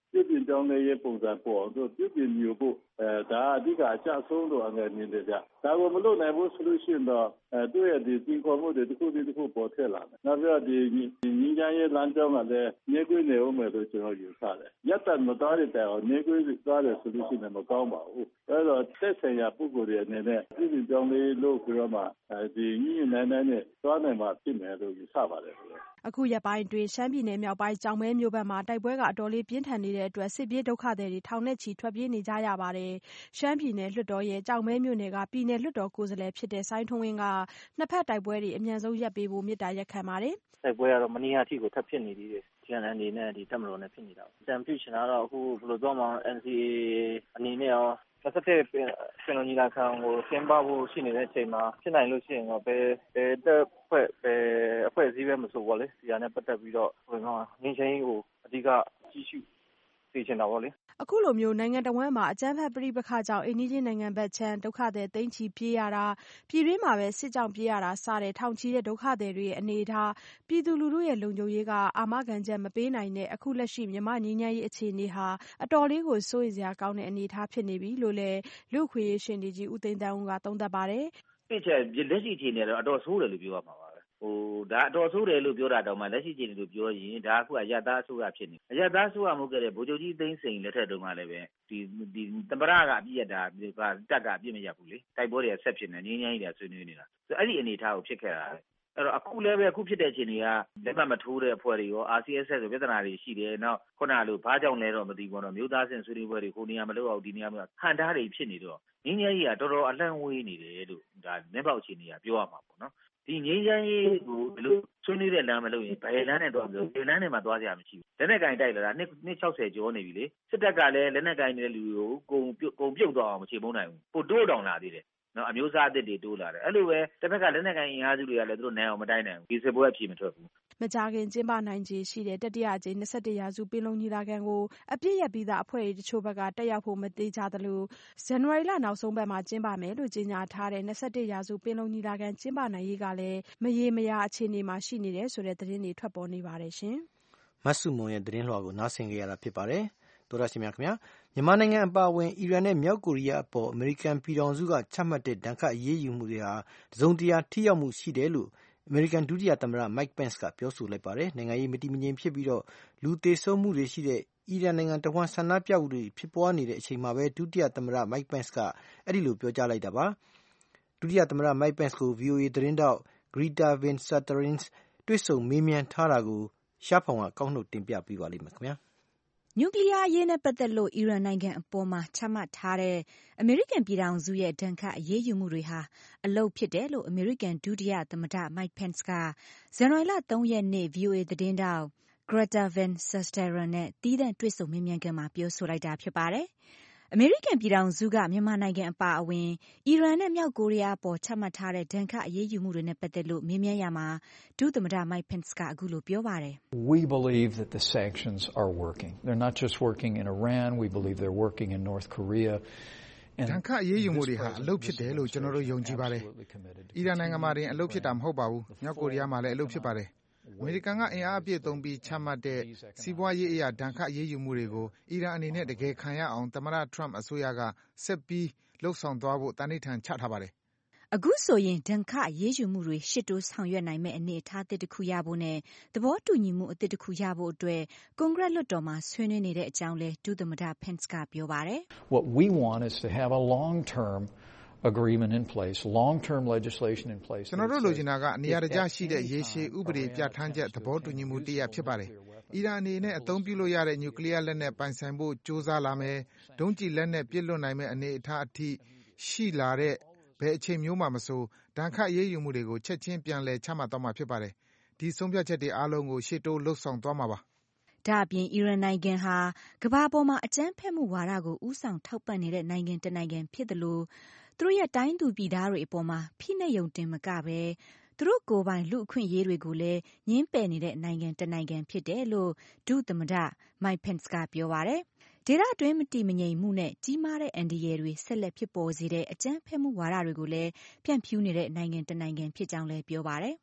ပြုပြင်ပြောင်းလဲရေးပုံစံပေါ်အောင်တို့ပြုပြင်မျိုးဖို့အဲဒါအဓိကအကျဆုံးလို့အငယ်မြင်တယ်ဗျဒါကိုမလုပ်နိုင်ဘူးဆိုလို့ရှိရင်တော့အဲသူ့ရဲ့ဒီစီခေါ်မှုတွေတစ်ခုတစ်ခုပေါ်ထွက်လာတယ်နောက်ပြီးတော့ဒီညီညာရေးလမ်းကြောင်းကလည်းနေကွေးနေဦးမယ်လို့ကျွန်တော်ယူဆတယ်ရက်တန်မတော်တဲ့တိုင်နေကွေးသွားတယ်ဆိုလို့ရှိရင်မကောင်းပါဘူးအဲတော့သက်ဆိုင်ရာပုဂ္ဂိုလ်တွေအနေနဲ့ပြုပြင်ပြောင်းလဲလို့ပြီးတော့မှဒီညီညီနိုင်နိုင်နဲ့သွားနိုင်မှာဖြစ်မယ်လို့ယူဆပါတယ်အခုရက်ပိုင်းတွင်ရှမ်းပြည်နယ်မြောက်ပိုင်းကြောင်မဲမြို့ဘက်မှာတိုက်ပွဲကအတော်လေးပြင်းထန်နေတဲ့အတွက်စစ်ပြေးဒုက္ခသည်တွေထောင်နဲ့ချီထွက်ပြေးနေကြရပါတယ်။ရှမ်းပြည်နယ်လွှတ်တော်ရဲ့ကြောင်မဲမြို့နယ်ကပြည်နယ်လွှတ်တော်ကိုယ်စားလှယ်ဖြစ်တဲ့စိုင်းထွန်းဝင်းကနှစ်ဖက်တိုက်ပွဲတွေအမြန်ဆုံးရပ်ပေးဖို့မေတ္တာရက်ခံပါတယ်။တိုက်ပွဲကတော့မနေ့ကအထိကိုထပ်ဖြစ်နေသေးတယ်။ ဂျန်အနေနဲ့ဒီတပ်မတော်နဲ့ဖြစ်နေတာ။တန်ပြုချင်တာတော့အခုဘယ်လိုတော့မှ N C A အနေနဲ့ရောဆက်ဆက်ပင်လုံညီလာခံကိုကျင်းပဖို့ရှိနေတဲ့အချိန်မှာဖြစ်နိုင်လို့ရှိရင်တော့ဘယ်ဘယ်တပ်ဖွဲ့ဘယ်အဖွဲ့အစည်းပဲမဆိုပေါ့လေဒီဟာနဲ့ပတ်သက်ပြီးတော့ဘယ်တော့ငင်းချင်းကိုအဓိကကြီးစုသိချင်တာပေါ့လေအခုလိုမျိုးနိုင်ငံတော်ဝန်မှာအကြမ်းဖက်ပြည်ပခါကြောင့်အိန္ဒိယနိုင်ငံဘက်ချမ်းဒုက္ခသည်သိန်းချီပြေးရတာပြည်တွင်းမှာပဲစစ်ကြောင့်ပြေးရတာစတဲ့ထောင်ချီတဲ့ဒုက္ခသည်တွေရဲ့အနေအထားပြည်သူလူထုရဲ့လုံခြုံရေးကအာမခံချက်မပေးနိုင်တဲ့အခုလက်ရှိမြန်မာငြိမ်းချမ်းရေးအခြေအနေဟာအတော်လေးကိုစိုးရိမ်စရာကောင်းတဲ့အနေအထားဖြစ်နေပြီလို့လည်းလူ့အခွင့်အရေးရှင်ကြီးဦးသိန်းသန်းဦးကသုံးသပ်ပါတယ်။တစ်ချက်လက်ရှိအခြေအနေတော့အတော်ဆိုးတယ်လို့ပြောရမှာပါပဲ။ဟိုဒါအတော်ဆိုးတယ်လို့ပြောတာတောင်မှလက်ရှိအခြေအနေလို့ပြောရင်ဒါအခုကရသားအစိုးရဖြစ်နေ။ရသားအစိုးရမဟုတ်ခဲ့တဲ့ဗိုလ်ချုပ်ကြီးသိန်းစိန်လက်ထက်တုန်းကလည်းပဲဒီဒီသမရကအပြည့်ရတာတက်ကအပြည့်မရဘူးလေ။တိုက်ပွဲတွေကဆက်ဖြစ်နေငြင်းငြင်းကြီးတွေဆွေးနွေးနေတာ။ဆိုအဲ့ဒီအနေအထားကိုဖြစ်ခဲ့တာ။အဲ့တော့အခုလည်းပဲအခုဖြစ်တဲ့အခြေအနေကလက်မှတ်မထိုးတဲ့အဖွဲ့တွေရော R C S S ဆိုပြဿနာတွေရှိတယ်။နောက်ခုနကလိုဘာကြောင့်လဲတော့မသိဘူးတော့မျိုးသားစဉ်ဆွေးနွေးပွဲတွေဟိုနေရာမလို့အောင်ဒီနေရာမှာဟန်တားတွေဖြစ်နေတော့ငင်းငယ်ကြီးကတော်တော်အလန့်ဝေးနေတယ်လို့ဒါလက်ပေါက်အခြေအနေကပြောရမှာပေါ့နော်ဒီငင်းငယ်ကြီးကိုဘယ်လိုဆွေးနွေးတဲ့လမ်းမလို့ရင်ဘယ်လမ်းနဲ့တော့ဆိုဘယ်လမ်းနဲ့မှသွားကြမှာမရှိဘူးလက်နဲ့ကင်တိုက်လာတာနှစ်နှစ်၆၀ကျော်နေပြီလေစစ်တပ်ကလည်းလက်နဲ့ကင်နေတဲ့လူကိုကုံကုံပြုတ်တော့အောင်မချေမုန်းနိုင်ဘူးပို့တိုးတောင်လာသေးတယ်နော်အမျိုးသားအသစ်တွေတိုးလာတယ်အဲ့လိုပဲတစ်ဖက်ကလက်နက်ကိုင်အင်အားစုတွေကလည်းသူတို့နိုင်အောင်မတိုင်းနိုင်ဘူးဒီစစ်ပွဲအဖြစ်မထွက်ဘူးမကြာခင်ကျင်းပနိုင်ခြေရှိတဲ့တတိယအကြိမ်၂၁ရာစုပင်လုံညီလာခံကိုအပြည့်ရပြီးသားအဖွဲ့တွေတချို့ဘက်ကတက်ရောက်ဖို့မသေးကြသလိုဇန်နဝါရီလနောက်ဆုံးပတ်မှာကျင်းပမယ်လို့ကြေညာထားတဲ့၂၁ရာစုပင်လုံညီလာခံကျင်းပနိုင်ရေးကလည်းမရေမရာအခြေအနေမှာရှိနေတယ်ဆိုတဲ့သတင်းတွေထွက်ပေါ်နေပါတယ်ရှင်။မဆုမွန်ရဲ့သတင်းလွှာကိုနားဆင်ကြရတာဖြစ်ပါတယ်။တော်ရရှိမြခင်ဗျာမြန်မာနိုင်ငံအပါအဝင်အီရန်နဲ့မြောက်ကိုရီးယားအပေါ်အမေရိကန်ပြည်ထောင်စုကချမှတ်တဲ့ဒဏ်ခတ်အရေးယူမှုတွေဟာတစုံတရာထိရောက်မှုရှိတယ်လို့အမေရိကန်ဒုတိယသမ္မတ Mike Pence ကပြောဆိုလိုက်ပါတယ်။နိုင်ငံရေးမတည်မငြိမ်ဖြစ်ပြီးတော့လူသေဆုံးမှုတွေရှိတဲ့အီရန်နိုင်ငံတဝှမ်းဆန္ဒပြမှုတွေဖြစ်ပွားနေတဲ့အချိန်မှာပဲဒုတိယသမ္မတ Mike Pence ကအဲ့ဒီလိုပြောကြားလိုက်တာပါ။ဒုတိယသမ္မတ Mike Pence ကို V O A သတင်းတောက် Greta Van Susteren တွေ့ဆုံမေးမြန်းထားတာကိုရှားဖောင်ကကောက်နှုတ်တင်ပြပေးပါလိမ့်မယ်ခင်ဗျာ။နျူကလ িয়ার အရေးနဲ့ပတ်သက်လို့အီရန်နိုင်ငံအပေါ်မှာချမှတ်ထားတဲ့အမေရိကန်ပြည်ထောင်စုရဲ့ဒဏ်ခတ်အရေးယူမှုတွေဟာအလုပ်ဖြစ်တယ်လို့အမေရိကန်ဒုတိယသမ္မတ Mike Pence ကဇန်နဝါရီလ၃ရက်နေ့ V O A သတင်းတောက် Greta Van Susteren နဲ့သီးသန့်တွေ့ဆုံမေးမြန်းခန်းမှာပြောဆိုလိုက်တာဖြစ်ပါတယ်။အမေရိကန်ပြည်ထောင်စုကမြန်မာနိုင်ငံအပါအဝင်အီရန်နဲ့မြောက်ကိုရီးယားအပေါ်ချမှတ်ထားတဲ့ဒဏ်ခတ်အရေးယူမှုတွေနဲ့ပတ်သက်လို့မေးမြန်းရမှာဒုသမ္မတ Mike Pence ကအခုလိုပြောပါတယ်။ We believe that the sanctions are working. They're not just working in Iran. We believe they're working in North Korea. ဒဏ်ခတ်အရေးယူမှုတွေဟာအလုပ်ဖြစ်တယ်လို့ကျွန်တော်တို့ယုံကြည်ပါတယ်။အီရန်နိုင်ငံမှာတင်အလုပ်ဖြစ်တာမဟုတ်ပါဘူး။မြောက်ကိုရီးယားမှာလည်းအလုပ်ဖြစ်ပါတယ်။အမေရိကန်ကအင်အားအပြည့်သုံးပြီးချမှတ်တဲ့စီးပွားရေးအရာဒဏ်ခတ်အရေးယူမှုတွေကိုအီရန်အနေနဲ့တကယ်ခံရအောင်သမ္မတ Trump အစိုးရကဆက်ပြီးလှုပ်ဆောင်သွားဖို့တန်ဋိဌာန်ချထားပါတယ်။အခုဆိုရင်ဒဏ်ခတ်အရေးယူမှုတွေရှစ်တိုးဆောင်ရွက်နိုင်မယ့်အနေအထားအသစ်တစ်ခုရဖို့နဲ့သဘောတူညီမှုအသစ်တစ်ခုရဖို့အတွက်ကွန်ဂရက်လွှတ်တော်မှာဆွေးနွေးနေတဲ့အကြောင်းလဲဒုသမ္မတ Pence ကပြောပါတယ်။ What we want is to have a long-term agreement in place, long-term legislation in place. ကျွန်တော်တို့လိုချင်တာကနေရာတကျရှိတဲ့ရေရှည်ဥပဒေပြဋ္ဌာန်းချက်သဘောတူညီမှုတရပ်ဖြစ်ပါတယ်။အီရန်အနေနဲ့အသုံးပြုလို့ရတဲ့နျူကလ িয়ার လက်နက်ပိုင်ဆိုင်ဖို့ကြိုးစားလာမယ်။ဒုံးကျည်လက်နက်ပစ်လွှတ်နိုင်မယ့်အနေအထားအထိရှိလာတဲ့ဘယ်အချိန်မျိုးမှမဆိုဒဏ်ခတ်အရေးယူမှုတွေကိုချက်ချင်းပြန်လည်ချမှတ်သွားမှာဖြစ်ပါတယ်။ဒီဆုံးဖြတ်ချက်တွေအားလုံးကိုရှေ့တိုးလှုပ်ဆောင်သွားမှာပါ။ဒါ့အပြင်အီရန်နိုင်ငံဟာကမ္ဘာပေါ်မှာအကြမ်းဖက်မှုဝါဒကိုဥဆောင်ထောက်ပံ့နေတဲ့နိုင်ငံတစ်နိုင်ငံဖြစ်တယ်လို့သူတို့ရဲ့တိုင်းသူပြည်သားတွေအပေါ်မှာဖိနှိပ်ယုံတင်မကပဲသူတို့ကိုယ်ပိုင်လူအခွင့်အရေးတွေကိုလည်းညှင်းပယ်နေတဲ့နိုင်ငံတစ်နိုင်ငံဖြစ်တယ်လို့ဒုသမ္မတ Mike Pence ကပြောပါတယ်။ဒေသတွင်းမတည်မငြိမ်မှုနဲ့ကြီးမားတဲ့အန္တရာယ်တွေဆက်လက်ဖြစ်ပေါ်စေတဲ့အကြမ်းဖက်မှုဝါဒတွေကိုလည်းဖြန့်ဖြူးနေတဲ့နိုင်ငံတစ်နိုင်ငံဖြစ်ကြောင်းလည်းပြောပါတယ်။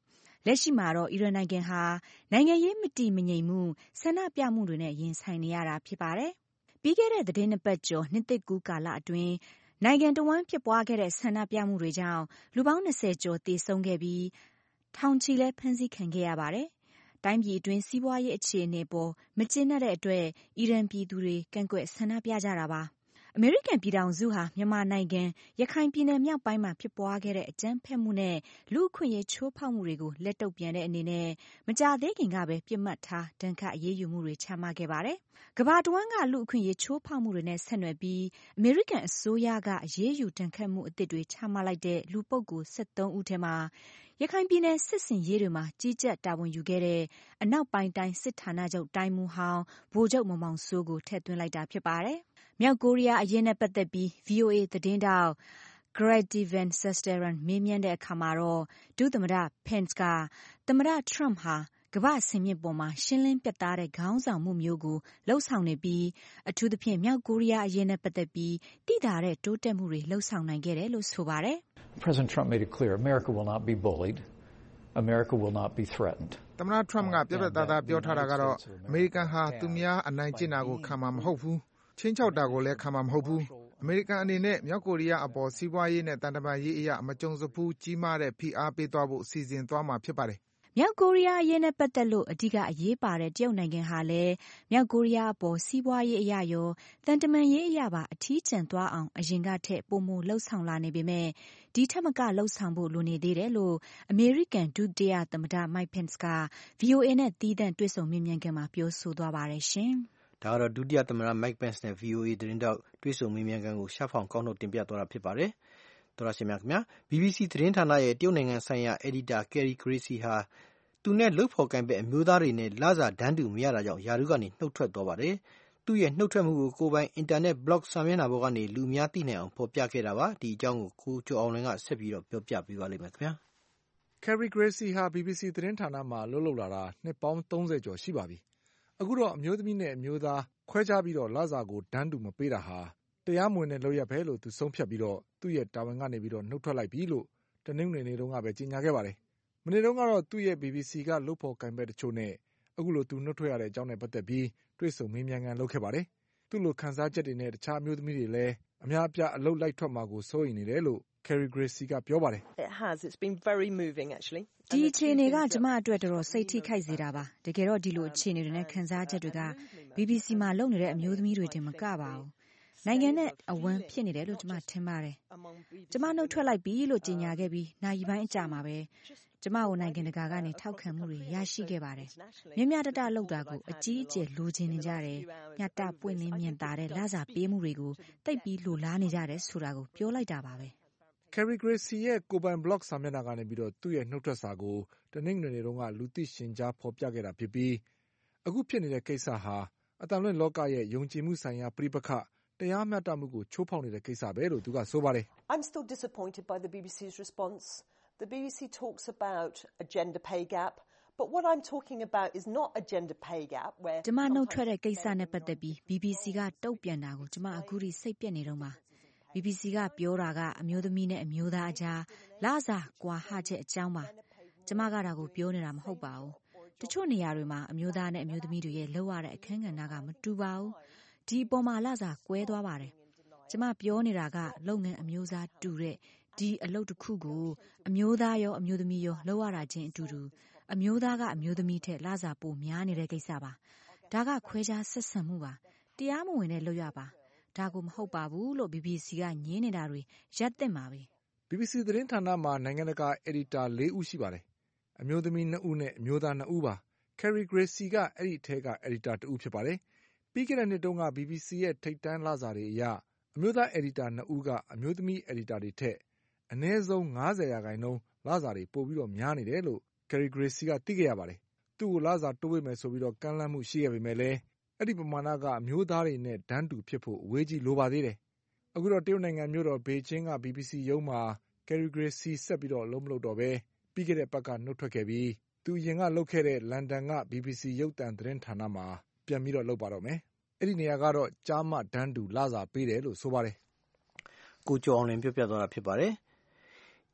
လက်ရှိမှာတော့အီရန်နိုင်ငံဟာနိုင်ငံရေးမတည်မငြိမ်မှုဆန္ဒပြမှုတွေနဲ့ရင်ဆိုင်နေရတာဖြစ်ပါတယ်။ပြီးခဲ့တဲ့သီတင်းနှစ်ပတ်ကျော်နှစ်သစ်ကူးကာလအတွင်းနိုင်ငံတော်ဝန်ဖြစ်ပွားခဲ့တဲ့ဆန္ဒပြမှုတွေကြောင့်လူပေါင်း၂၀ကျော်သေဆုံးခဲ့ပြီးထောင်ချီလဲဖမ်းဆီးခံခဲ့ရပါတယ်။တိုင်းပြည်အတွင်းစီးပွားရေးအခြေအနေပေါ်မကျေနပ်တဲ့အတွက်အီရန်ပြည်သူတွေကန့်ကွက်ဆန္ဒပြကြတာပါ။အမေရိကန်ပြည်ထောင်စုဟာမြန်မာနိုင်ငံရခိုင်ပြည်နယ်မြောက်ပိုင်းမှာဖြစ်ပွားခဲ့တဲ့အကြမ်းဖက်မှုနဲ့လူ့အခွင့်အရေးချိုးဖောက်မှုတွေကိုလက်တုပ်ပြန်တဲ့အနေနဲ့မကြာသေးခင်ကပဲပြစ်မှတ်ထားဒဏ်ခတ်အရေးယူမှုတွေချမှတ်ခဲ့ပါတယ်။ကမ္ဘာတဝန်းကလူ့အခွင့်အရေးချိုးဖောက်မှုတွေနဲ့ဆက်နွယ်ပြီးအမေရိကန်အစိုးရကအရေးယူဒဏ်ခတ်မှုအသစ်တွေချမှတ်လိုက်တဲ့လူပုဂ္ဂိုလ်၁၃ဦးထဲမှာရခိုင်ပြည်နယ်စစ်စင်ရေးတွေမှာကြီးကြပ်တာဝန်ယူခဲ့တဲ့အနောက်ပိုင်းတိုင်းစစ်ဌာနချုပ်တိုင်းမှူးဟောင်းဗိုလ်ချုပ်မောင်မောင်စိုးကိုထည့်သွင်းလိုက်တာဖြစ်ပါတယ်။မြောက်ကိုရီးယားအရေးနဲ့ပတ်သက်ပြီး ဗွီအိုအေ သတင်းထောက် Grady Van Susteren မေးမြန်းတဲ့အခါမှာတော့ဒုသမ္မတ Pence ကသမ္မတ Trump ဟာကမ္ဘာ့စင်မြင့်ပေါ်မှာရှင်းလင်းပြတ်သားတဲ့ခေါင်းဆောင်မှုမျိုးကိုလှုပ်ဆောင်နေပြီးအထူးသဖြင့်မြောက်ကိုရီးယားအရေးနဲ့ပတ်သက်ပြီးတိကျတဲ့တိုးတက်မှုတွေလှုပ်ဆောင်နိုင်ခဲ့တယ်လို့ဆိုပါတယ်။ President Trump made it clear America will not be bullied. America will not be threatened. သမ္မတ Trump ကပြတ်ပြတ်သားသားပြောထားတာကတော့အမေရိကန်ဟာသူများအနိုင်ကျင့်တာကိုခံမှာမဟုတ်ဘူး။ချင်းချောက်တာကိုလည်းခံမှာမဟုတ်ဘူး။အမေရိကန်အနေနဲ့မြောက်ကိုရီးယားအပေါ်စီးပွားရေးနဲ့တန်တမာရေးအရာမကြုံစဖူးကြီးမားတဲ့ဖိအားပေးသွားဖို့စီစဉ်သွားမှာဖြစ်ပါတယ်။မြောက်ကိုရီးယားအရေးနဲ့ပတ်သက်လို့အဓိကအရေးပါတဲ့တရုတ်နိုင်ငံဟာလည်းမြောက်ကိုရီးယားအပေါ်စီးပွားရေးအရာရောတန်တမာရေးအရာပါအထီးကျန်သွားအောင်အရင်ကထက်ပိုမိုလှုပ်ဆောင်လာနေပေမဲ့ဒီထက်မကလှုပ်ဆောင်ဖို့လိုနေသေးတယ်လို့အမေရိကန်ဒုတိယသမ္မတ Mike Pence က ဗွီအိုအေ နဲ့သီးသန့်တွေ့ဆုံမေးမြန်းခန်းမှာပြောဆိုသွားပါတယ်ရှင်။ဒါကတော့ဒုတိယသမ္မတ Mike Pence နဲ့ ဗွီအိုအေ သတင်းထောက်တွေ့ဆုံမေးမြန်းခန်းကိုရှားဖောင်ကောက်နှုတ်တင်ပြသွားတာဖြစ်ပါတယ်။သောရရှင်များခင်ဗျာ ဘီဘီစီ သတင်းဌာနရဲ့တရုတ်နိုင်ငံဆိုင်ရာအယ်ဒီတာ Carrie Gracie ဟာသူနဲ့လုပ်ဖော်ကိုင်ဘက်အမျိုးသားတွေနဲ့လစာတန်းတူမရတာကြောင့်ယာရုကနေနှုတ်ထွက်သွားပါတယ်။သူ့ရဲ့နှုတ်ထွက်မှုကိုကိုယ်ပိုင်အင်တာနက်ဘလော့စာမျက်နှာပေါ်ကနေလူအများသိနိုင်အောင်ဖော်ပြခဲ့တာပါ။ဒီအကြောင်းကိုကိုကျော်အောင်လွင်ကဆက်ပြီးတော့ပြောပြပေးပါလိမ့်မယ်ခင်ဗျာ။ Carrie Gracie ဟာ ဘီဘီစီ သတင်းဌာနမှာလှုပ်လှုပ်လာတာနှစ်ပေါင်းသုံးဆယ်ကျော်ရှိပါပြီ။အခုတော့အမျိုးသမီးနဲ့အမျိုးသားခွဲခြားပြီးတော့လစာကိုတန်းတူမပေးတာဟာတရားမဝင်တဲ့လုပ်ရပ်ပဲလို့သူဆုံးဖြတ်ပြီးတော့သူ့ရဲ့တာဝန်ကနေပြီးတော့နှုတ်ထွက်လိုက်ပြီလို့တနင်္ဂနွေနေ့တုန်းကပဲကြေညာခဲ့ပါတယ်။မနေ့တုန်းကတော့သူ့ရဲ့ ဘီဘီစီ ကလုပ်ဖော်ကိုင်ဘက်တချို့နဲ့အခုလိုသူနှုတ်ထွက်ရတဲ့အကြောင်းနဲ့ပတ်သက်ပြီးတွေ့ဆုံမေးမြန်းခန်းလုပ်ခဲ့ပါတယ်။သူ့လိုခံစားချက်တွေနဲ့တခြားအမျိုးသမီးတွေလည်းအများအပြားအလုပ်လိုက်ထွက်မှာကိုစိုးရိမ်နေတယ်လို့Carrie Gracie ကပြောပါတယ်။ It has. It's been very moving actually. ဒီအခြေအနေကကျမအတွက်တော်တော်စိတ်ထိခိုက်စေတာပါ။တကယ်တော့ဒီလိုအခြေအနေတွေနဲ့ခံစားချက်တွေက ဘီဘီစီ မှာလုပ်နေတဲ့အမျိုးသမီးတွေတင်မကပါဘူး။နိုင်ငံနဲ့အဝမ်းဖြစ်နေတယ်လို့ကျမထင်ပါတယ်။ကျမနှုတ်ထွက်လိုက်ပြီလို့ကြေညာခဲ့ပြီးနာရီပိုင်းအကြာမှာပဲကျမကိုနိုင်ငံတကာကနေထောက်ခံမှုတွေရရှိခဲ့ပါတယ်။မြမြတတလောက်တာကိုအကြီးအကျယ်လိုချင်နေကြတယ်။ညတာပွင့်လင်းမြင်သာတဲ့လစာပေးမှုတွေကိုတိတ်ပြီးလိုလားနေကြတယ်ဆိုတာကိုပြောလိုက်တာပါပဲ။ Carrie Gracie ရဲ့ကိုယ်ပိုင်ဘလော့စာမျက်နှာကနေပြီးတော့သူ့ရဲ့နှုတ်ထွက်စာကိုတနင်္ဂနွေနေ့တုန်းကလူသိရှင်ကြားဖော်ပြခဲ့တာဖြစ်ပြီးအခုဖြစ်နေတဲ့ကိစ္စဟာအတန်လွင့်လောကရဲ့ယုံကြည်မှုဆိုင်ရာပဋိပက္ခတရားမျှတမှုကိုချိုးဖောက်နေတဲ့ကိစ္စပဲလို့သူကဆိုပါတယ်။ I'm still disappointed by the ဘီ ဘီ စီ's response. The ဘီ ဘီ စီ talks about a gender pay gap, but what I'm talking about is not a gender pay gap where ကျမနှုတ်ထွက်တဲ့ကိစ္စနဲ့ပတ်သက်ပြီး ဘီ ဘီ စီ ကတုံ့ပြန်တာကိုကျမအခုထိစိတ်ပြက်နေတော့မှာ။ ဘီ ဘီ စီ ကပြောတာကအမျိုးသမီးနဲ့အမျိုးသားအကြားလစာကွာဟချက်အကြောင်းပါ။ကျမကဒါကိုပြောနေတာမဟုတ်ပါဘူး။တချို့နေရာတွေမှာအမျိုးသားနဲ့အမျိုးသမီးတွေရဲ့လုပ်ရတဲ့အခန်းကဏ္ဍကမတူပါဘူး။ဒီအပေါ်မှာလစာကွဲသွားပါတယ်။ကျမပြောနေတာကလုပ်ငန်းအမျိုးသားတူတဲ့ဒီအလုပ်တစ်ခုကိုအမျိုးသားရောအမျိုးသမီးရောလုပ်ရတာချင်းအတူတူအမျိုးသားကအမျိုးသမီးထက်လစာပိုများနေတဲ့ကိစ္စပါ။ဒါကခွဲခြားဆက်ဆံမှုပါ။တရားမဝင်တဲ့လုပ်ရပါ။ဒါကိုမဟုတ်ပါဘူးလို့ ဘီ ဘီ စီ ကညင်းနေတာတွေရပ်သင့်ပါပဲ။ ဘီ ဘီ စီ သတင်းဌာနမှာနိုင်ငံတကာအယ်ဒီတာလေးဦးရှိပါတယ်။အမျိုးသမီးနှစ်ဦးနဲ့အမျိုးသားနှစ်ဦးပါ။ Carrie Gracie ကအဲ့ဒီအထက်ကအယ်ဒီတာတဦးဖြစ်ပါတယ်။ပြီးခဲ့တဲ့နှစ်တုန်းက ဘီ ဘီ စီ ရဲ့ထိပ်တန်းလစာတွေအရအမျိုးသားအယ်ဒီတာနှစ်ဦးကအမျိုးသမီးအယ်ဒီတာတွေထက်အနည်းဆုံးငါးဆယ်ရာခိုင်နှုန်းလစာတွေပိုပြီးတော့များနေတယ်လို့ Carrie Gracie ကသိခဲ့ရပါတယ်။သူ့ကိုလစာတိုးပေးမယ်ဆိုပြီးတော့ကမ်းလှမ်းမှုရှိခဲ့ပေမဲ့လည်းအဲ့ဒီပမာဏကအမျိုးသားတွေနဲ့တန်းတူဖြစ်ဖို့အဝေးကြီးလိုပါသေးတယ်။အခုတော့တရုတ်နိုင်ငံမြို့တော်ဘေကျင်းက ဘီ ဘီ စီ ရုံးမှာ Carrie Gracie ဆက်ပြီးတော့အလုပ်မလုပ်တော့ပဲပြီးခဲ့တဲ့ပတ်ကနှုတ်ထွက်ခဲ့ပြီးသူအရင်ကလုပ်ခဲ့တဲ့လန်ဒန်က ဘီ ဘီ စီ ရုပ်သံသတင်းဌာနမှာပြန်ပြီးတော့လုပ်ပါတော့မယ်။အဲ့ဒီနေရာကတော့ကျားမတန်းတူလစာပေးတယ်လို့ဆိုပါတယ်။ကိုကျော်အောင်လွင်ပြောပြသွားတာဖြစ်ပါတယ်။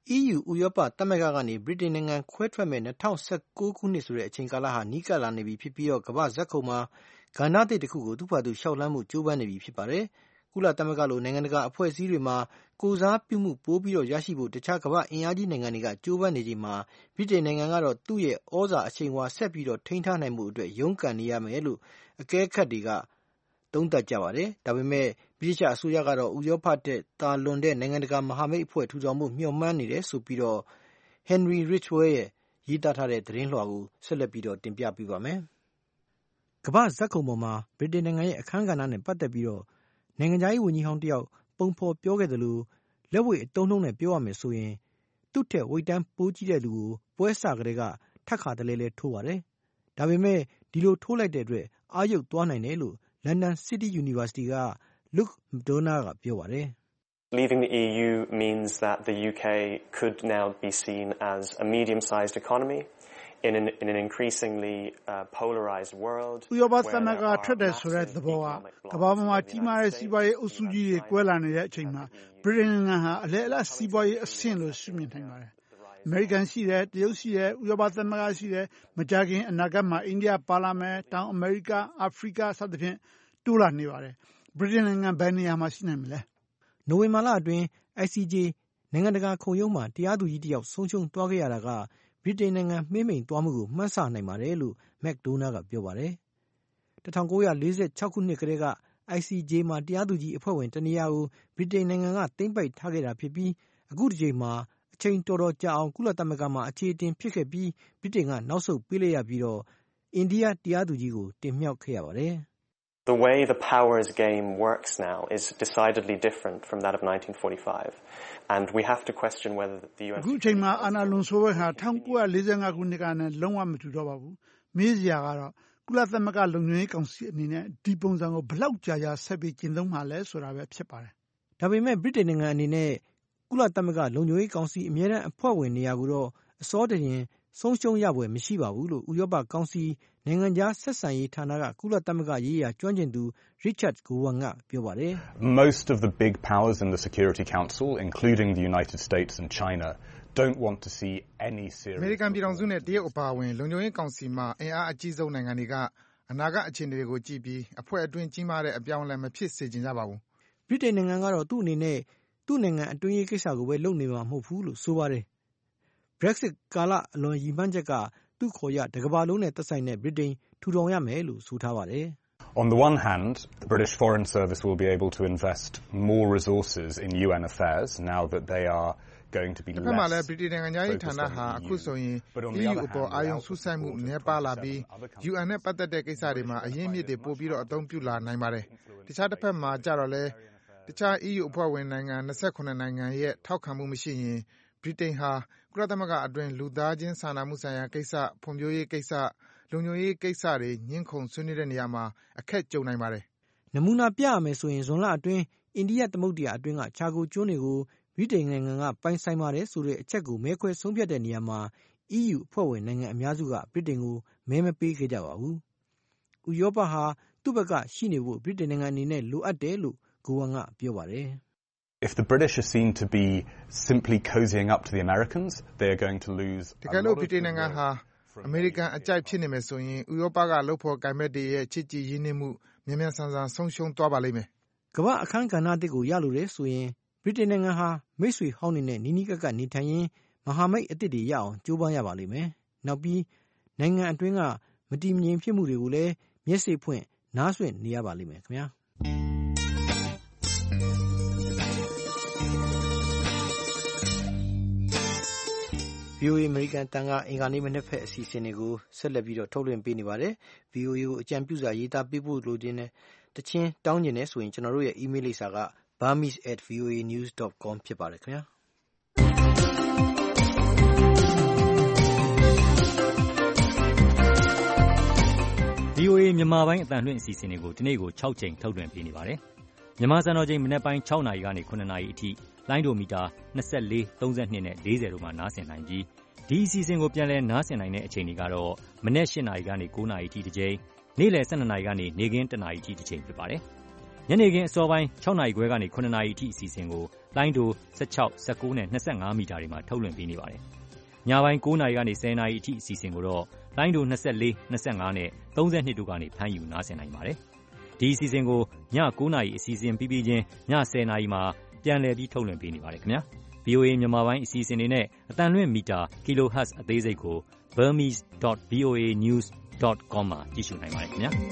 E U ဥရောပသမဂ္ဂကနေဗြိတိန်နိုင်ငံခွဲထွက်မဲ့၂၀၁၉ခုနှစ်ဆိုတဲ့အချိန်ကာလဟာနီးကပ်လာနေပြီဖြစ်ပြီးတော့ကမ္ဘာဇက်ခုံမှာကဏ္ဍသစ်တစ်ခုကိုသူ့ဘာသူလျှောက်လှမ်းမှုကြိုးပမ်းနေပြီဖြစ်ပါတယ်။ကုလသမဂ္ဂလိုနိုင်ငံတကာအဖွဲ့အစည်းတွေမှာကိုစားပြုမှုပိုးပြီးတော့ရရှိဖို့တခြားကမ္ဘာအင်အားကြီးနိုင်ငံတွေကကြိုးပမ်းနေချိန်မှာဗြိတိန်နိုင်ငံကတော့သူ့ရဲ့ဩဇာအချိန်အဝါဆက်ပြီးတော့ထိန်းထားနိုင်မှုအတွက်ရုန်းကန်နေရမယ်လို့အကဲခတ်တွေကသုံးသပ်ကြပါတယ်။ဒါပေမဲ့ဗြိတိန်အစိုးရကတော့ဥရောပတဲ့တာလွန်တဲ့နိုင်ငံတကာမဟာမိတ်အဖွဲ့ထူထောင်မှုမျှော်မှန်းနေတယ်ဆိုပြီးတော့ Henry Ridgwell ရဲ့ရေးသားထားတဲ့သတင်းလွှာကိုဆက်လက်ပြီးတော့တင်ပြပေးပါမယ်။ကမ္ဘာဇက်ခုံပေါ်မှာဗြိတိန်နိုင်ငံရဲ့အခန်းကဏ္ဍနဲ့ပတ်သက်ပြီးတော့နိုင်ငံခြားရေးဝန်ကြီးဟောင်းတယောက်ပုံဖော်ပြောခဲ့တယ်လို့လက်ဝှေ့အတုံးနှုံးနဲ့ပြောရမယ်ဆိုရင်သူ့ထက်ဝိတ်တန်းပိုးကြီးတဲ့လူကိုပွဲစကလေးကထက်ခါတလဲလဲထိုးပါတယ်။ဒါပေမဲ့ဒီလိုထိုးလိုက်တဲ့အတွက်အာရုံသွားနိုင်တယ်လို့ London City University က Luke McDonough ကပြောပါတယ်။ Leaving the E U means that the U K could now be seen as a medium-sized economy in an, in an increasingly uh, polarized world. ဥရောပသမဂ္ဂထွက်တယ်ဆိုတဲ့သဘောကကမ္ဘာပေါ်မှာကြီးမားတဲ့စီးပွားရေးအုပ်စုကြီးတွေကွဲလာနေတဲ့အချိန်မှာဗြိတိန်နိုင်ငံဟာအလဲအလတ်စီးပွားရေးအဆင့်လို့ရှုမြင်နိုင်ပါတယ်။ အမေရိကန်ရှိတယ်တရုတ်ရှိတယ်ဥရောပသမဂ္ဂရှိတယ်မကြာခင်အနာဂတ်မှာအိန္ဒိယပါလာမယ်တောင်အမေရိကအာဖရိကစသဖြင့်တိုးလာနေပါတယ်ဗြိတိန်နိုင်ငံဘယ်နေရာမှာရှိနိုင်မလဲ။နိုဝင်ဘာလအတွင်း I C J နိုင်ငံတကာခုံရုံးမှာတရားသူကြီးတယောက်ဆုံးရှုံးသွားခဲ့ရတာကဗြိတိန်နိုင်ငံမှေးမှိန်သွားမှုကိုမှန်းဆနိုင်ပါတယ်လို့ McDonough ကပြောပါတယ်။၁၉၄၆ခုနှစ်ကတည်းက I C J မှာတရားသူကြီးအဖွဲ့ဝင်တနေရာကိုဗြိတိန်နိုင်ငံကသိမ်းပိုက်ထားခဲ့တာဖြစ်ပြီးအခုတစ်ချိန်မှာအချိန်တော်တော်ကြာအောင်ကုလသမဂ္ဂမှာအခြေအတင်ဖြစ်ခဲ့ပြီးဗြိတိန်ကနောက်ဆုတ်ပေးလိုက်ရပြီးတော့အိန္ဒိယတရားသူကြီးကိုတင်မြှောက်ခဲ့ရပါတယ်။ The way the powers game works now is decidedly different from that of nineteen forty-five, and we have to question whether the U N... အခုချိန်မှာအာဏာလွန်ဆိုးပွဲဟာ၁၉၄၅ခုနှစ်ကနဲ့လုံးဝမတူတော့ပါဘူး။မေးစရာကတော့ကုလသမဂ္ဂလုံခြုံရေးကောင်စီအနေနဲ့ဒီပုံစံကိုဘယ်လောက်ကြာကြာဆက်ပြီးကျင့်သုံးမှာလဲဆိုတာပဲဖြစ်ပါတယ်။ဒါပေမဲ့ဗြိတိန်နိုင်ငံအနေနဲ့ကုလသမဂ္ဂလုံခြုံရေးကောင်စီအမြဲတမ်းအဖွဲ့ဝင်နေရာကိုတော့အစောတရင်ဆုံးရှုံးရပွဲမရှိပါဘူးလို့ဥရောပကောင်စီနိုင်ငံခြားဆက်ဆံရေးဌာနကကုလသမဂ္ဂရေးရာကျွမ်းကျင်သူ Richard Gowan ကပြောပါတယ်။ Most of the big powers in the Security Council, including the United States and China, don't want to see any serious... အမေရိကန်ပြည်ထောင်စုနဲ့တရုတ်အပါအဝင်လုံခြုံရေးကောင်စီမှာအင်အားအကြီးဆုံးနိုင်ငံတွေကအနာဂတ်အခြေအနေတွေကိုကြည့်ပြီးအဖွဲ့အတွင်းကြီးမားတဲ့အပြောင်းအလဲမဖြစ်စေချင်ကြပါဘူး။ဗြိတိန်နိုင်ငံကတော့သူ့အနေနဲ့သူ့နိုင်ငံအတွင်းရေးကိစ္စကိုပဲလုပ်နေမှာမဟုတ်ဘူးလို့ဆိုပါတယ်။ Brexit ကာလအလွန်ရည်မှန်းချက်ကသူ့ခေါ်ရတကမ္ဘာလုံးနဲ့သက်ဆိုင်တဲ့ဗြိတိန်ထူထောင်ရမယ်လို့ဆိုထားပါတယ်။ On the one hand, the British Foreign Service will be able to invest more resources in U N affairs now that they are going to be less... တစ်ဖက်မှာလည်းဗြိတိန်နိုင်ငံသားရေးဌာနဟာအခုဆိုရင် E U အပေါ်အာရုံစူးစိုက်မှုနည်းပါးလာပြီး U N နဲ့ပတ်သက်တဲ့ကိစ္စတွေမှာအရင်းအမြစ်တွေပို့ပြီးတော့အသုံးပြုလာနိုင်ပါတယ်။တခြားတစ်ဖက်မှာကြတော့လေတခြား E U အဖွဲ့ဝင်နိုင်ငံ၂၇နိုင်ငံရဲ့ထောက်ခံမှုမရှိရင်ဗြိတိန်ဟာကုလသမဂ္ဂအတွင်းလူသားချင်းစာနာမှုဆိုင်ရာကိစ္စဖွံ့ဖြိုးရေးကိစ္စလုံခြုံရေးကိစ္စတွေညှင်းခုန်ဆွေးနွေးတဲ့နေရာမှာအခက်ကြုံနိုင်ပါတယ်။နမူနာပြရမယ်ဆိုရင်ဇွန်လအတွင်းအိန္ဒိယသမုဒ္ဒရာအတွင်းကချာကိုကျွန်းတွေကိုဗြိတိန်နိုင်ငံကပိုင်ဆိုင်ပါတယ်ဆိုတဲ့အချက်ကိုမဲခွဲဆုံးဖြတ်တဲ့နေရာမှာ E U အဖွဲ့ဝင်နိုင်ငံအများစုကဗြိတိန်ကိုမဲမပေးခဲ့ကြပါဘူး။ဥရောပဟာသူ့ဘက်ကရှိနေဖို့ဗြိတိန်နိုင်ငံအနေနဲ့လိုအပ်တယ်လို့ကိုဝန်ကပြောပါတယ်။ If the British are seen to be simply cozying up to the Americans, they are going to lose... တကယ်လို့ဗြိတိန်နိုင်ငံဟာအမေရိကန်အကြိုက်ဖြစ်နေမယ်ဆိုရင်ဥရောပကလှုပ်ဖို့ကိုင်ဘက်တွေရဲ့ချစ်ကြည်ရင်းနှီးမှုမြန်မြန်ဆန်ဆန်ဆုံးရှုံးသွားပါလိမ့်မယ်။ကမ္ဘာအခန်းကဏ္ဍတစ်ကိုရလိုတယ်ဆိုရင်ဗြိတိန်နိုင်ငံဟာမိတ်ဆွေဟောင်းနေနဲ့နီးနီးကပ်ကပ်နေထိုင်ရင်မဟာမိတ်အသစ်တွေရအောင်ကြိုးပမ်းရပါလိမ့်မယ်။နောက်ပြီးနိုင်ငံအတွင်းကမတည်မငြိမ်ဖြစ်မှုတွေကိုလည်းမျက်စိဖွင့်နားဆွင့်နေရပါလိမ့်မယ်ခင်ဗျာ။ V O A အမေရိကန်တန်ကအင်္ဂါနေ့မနေ့ဖက်အစီအစဉ်တွေကိုဆက်လက်ပြီးတော့ထုတ်လွှင့်ပေးနေပါတယ်။ V O A ကိုအကြံပြုစာရေးသားပေးဖို့လိုချင်တဲ့တခြင်းတောင်းကျင်နေဆိုရင်ကျွန်တော်တို့ရဲ့ email လိပ်စာက burmese at v o a news dot com ဖြစ်ပါတယ်ခင်ဗျာ။ V O A မြန်မာပိုင်းအသံလွှင့်အစီအစဉ်တွေကိုဒီနေ့ကို၆ချိန်ထုတ်လွှင့်ပေးနေပါတယ်။မြန်မာစံတော်ချိန်မနက်ပိုင်း၆နာရီကနေ၇နာရီအထိလိုင်းဒိုမီတာ၂၄၊၃၂နဲ့၄၀တို့မှာနားဆင်နိုင်ပြီးဒီအစီအစဉ်ကိုပြန်လည်နားဆင်နိုင်တဲ့အချိန်တွေကတော့မနက်၈နာရီကနေ၉နာရီအထိတစ်ချိန်နေ့လယ်၁၂နာရီကနေနေ့ခင်း၁နာရီအထိတစ်ချိန်ဖြစ်ပါတယ်။ညနေခင်းအစောပိုင်း၆နာရီခွဲကနေ၇နာရီအထိအစီအစဉ်ကိုလိုင်းတို၁၆ ၁၉နဲ့၂၅မီတာတွေမှာထုတ်လွှင့်ပေးနေပါတယ်။ညပိုင်း၉နာရီကနေ၁၀နာရီအထိအစီအစဉ်ကိုတော့လိုင်းတို၂၄ ၂၅နဲ့၃၂တို့ကနေဖမ်းယူနားဆင်နိုင်ပါတယ်။ဒီအစီအစဉ်ကိုည၉နာရီအစီအစဉ်ပြီးပြီးချင်းည၁၀နာရီမှာပြန်လည်ပြီးထုတ်လွှင့်ပေးနေပါတယ်ခင်ဗျာ။ ဗွီအိုအေ မြန်မာပိုင်းအစီအစဉ်တွေနဲ့အသံလွှင့်မီတာ kilohertz အသေးစိတ်ကို burmese dot v o a news dot com မှာကြည့်ရှုနိုင်ပါတယ်ခင်ဗျာ။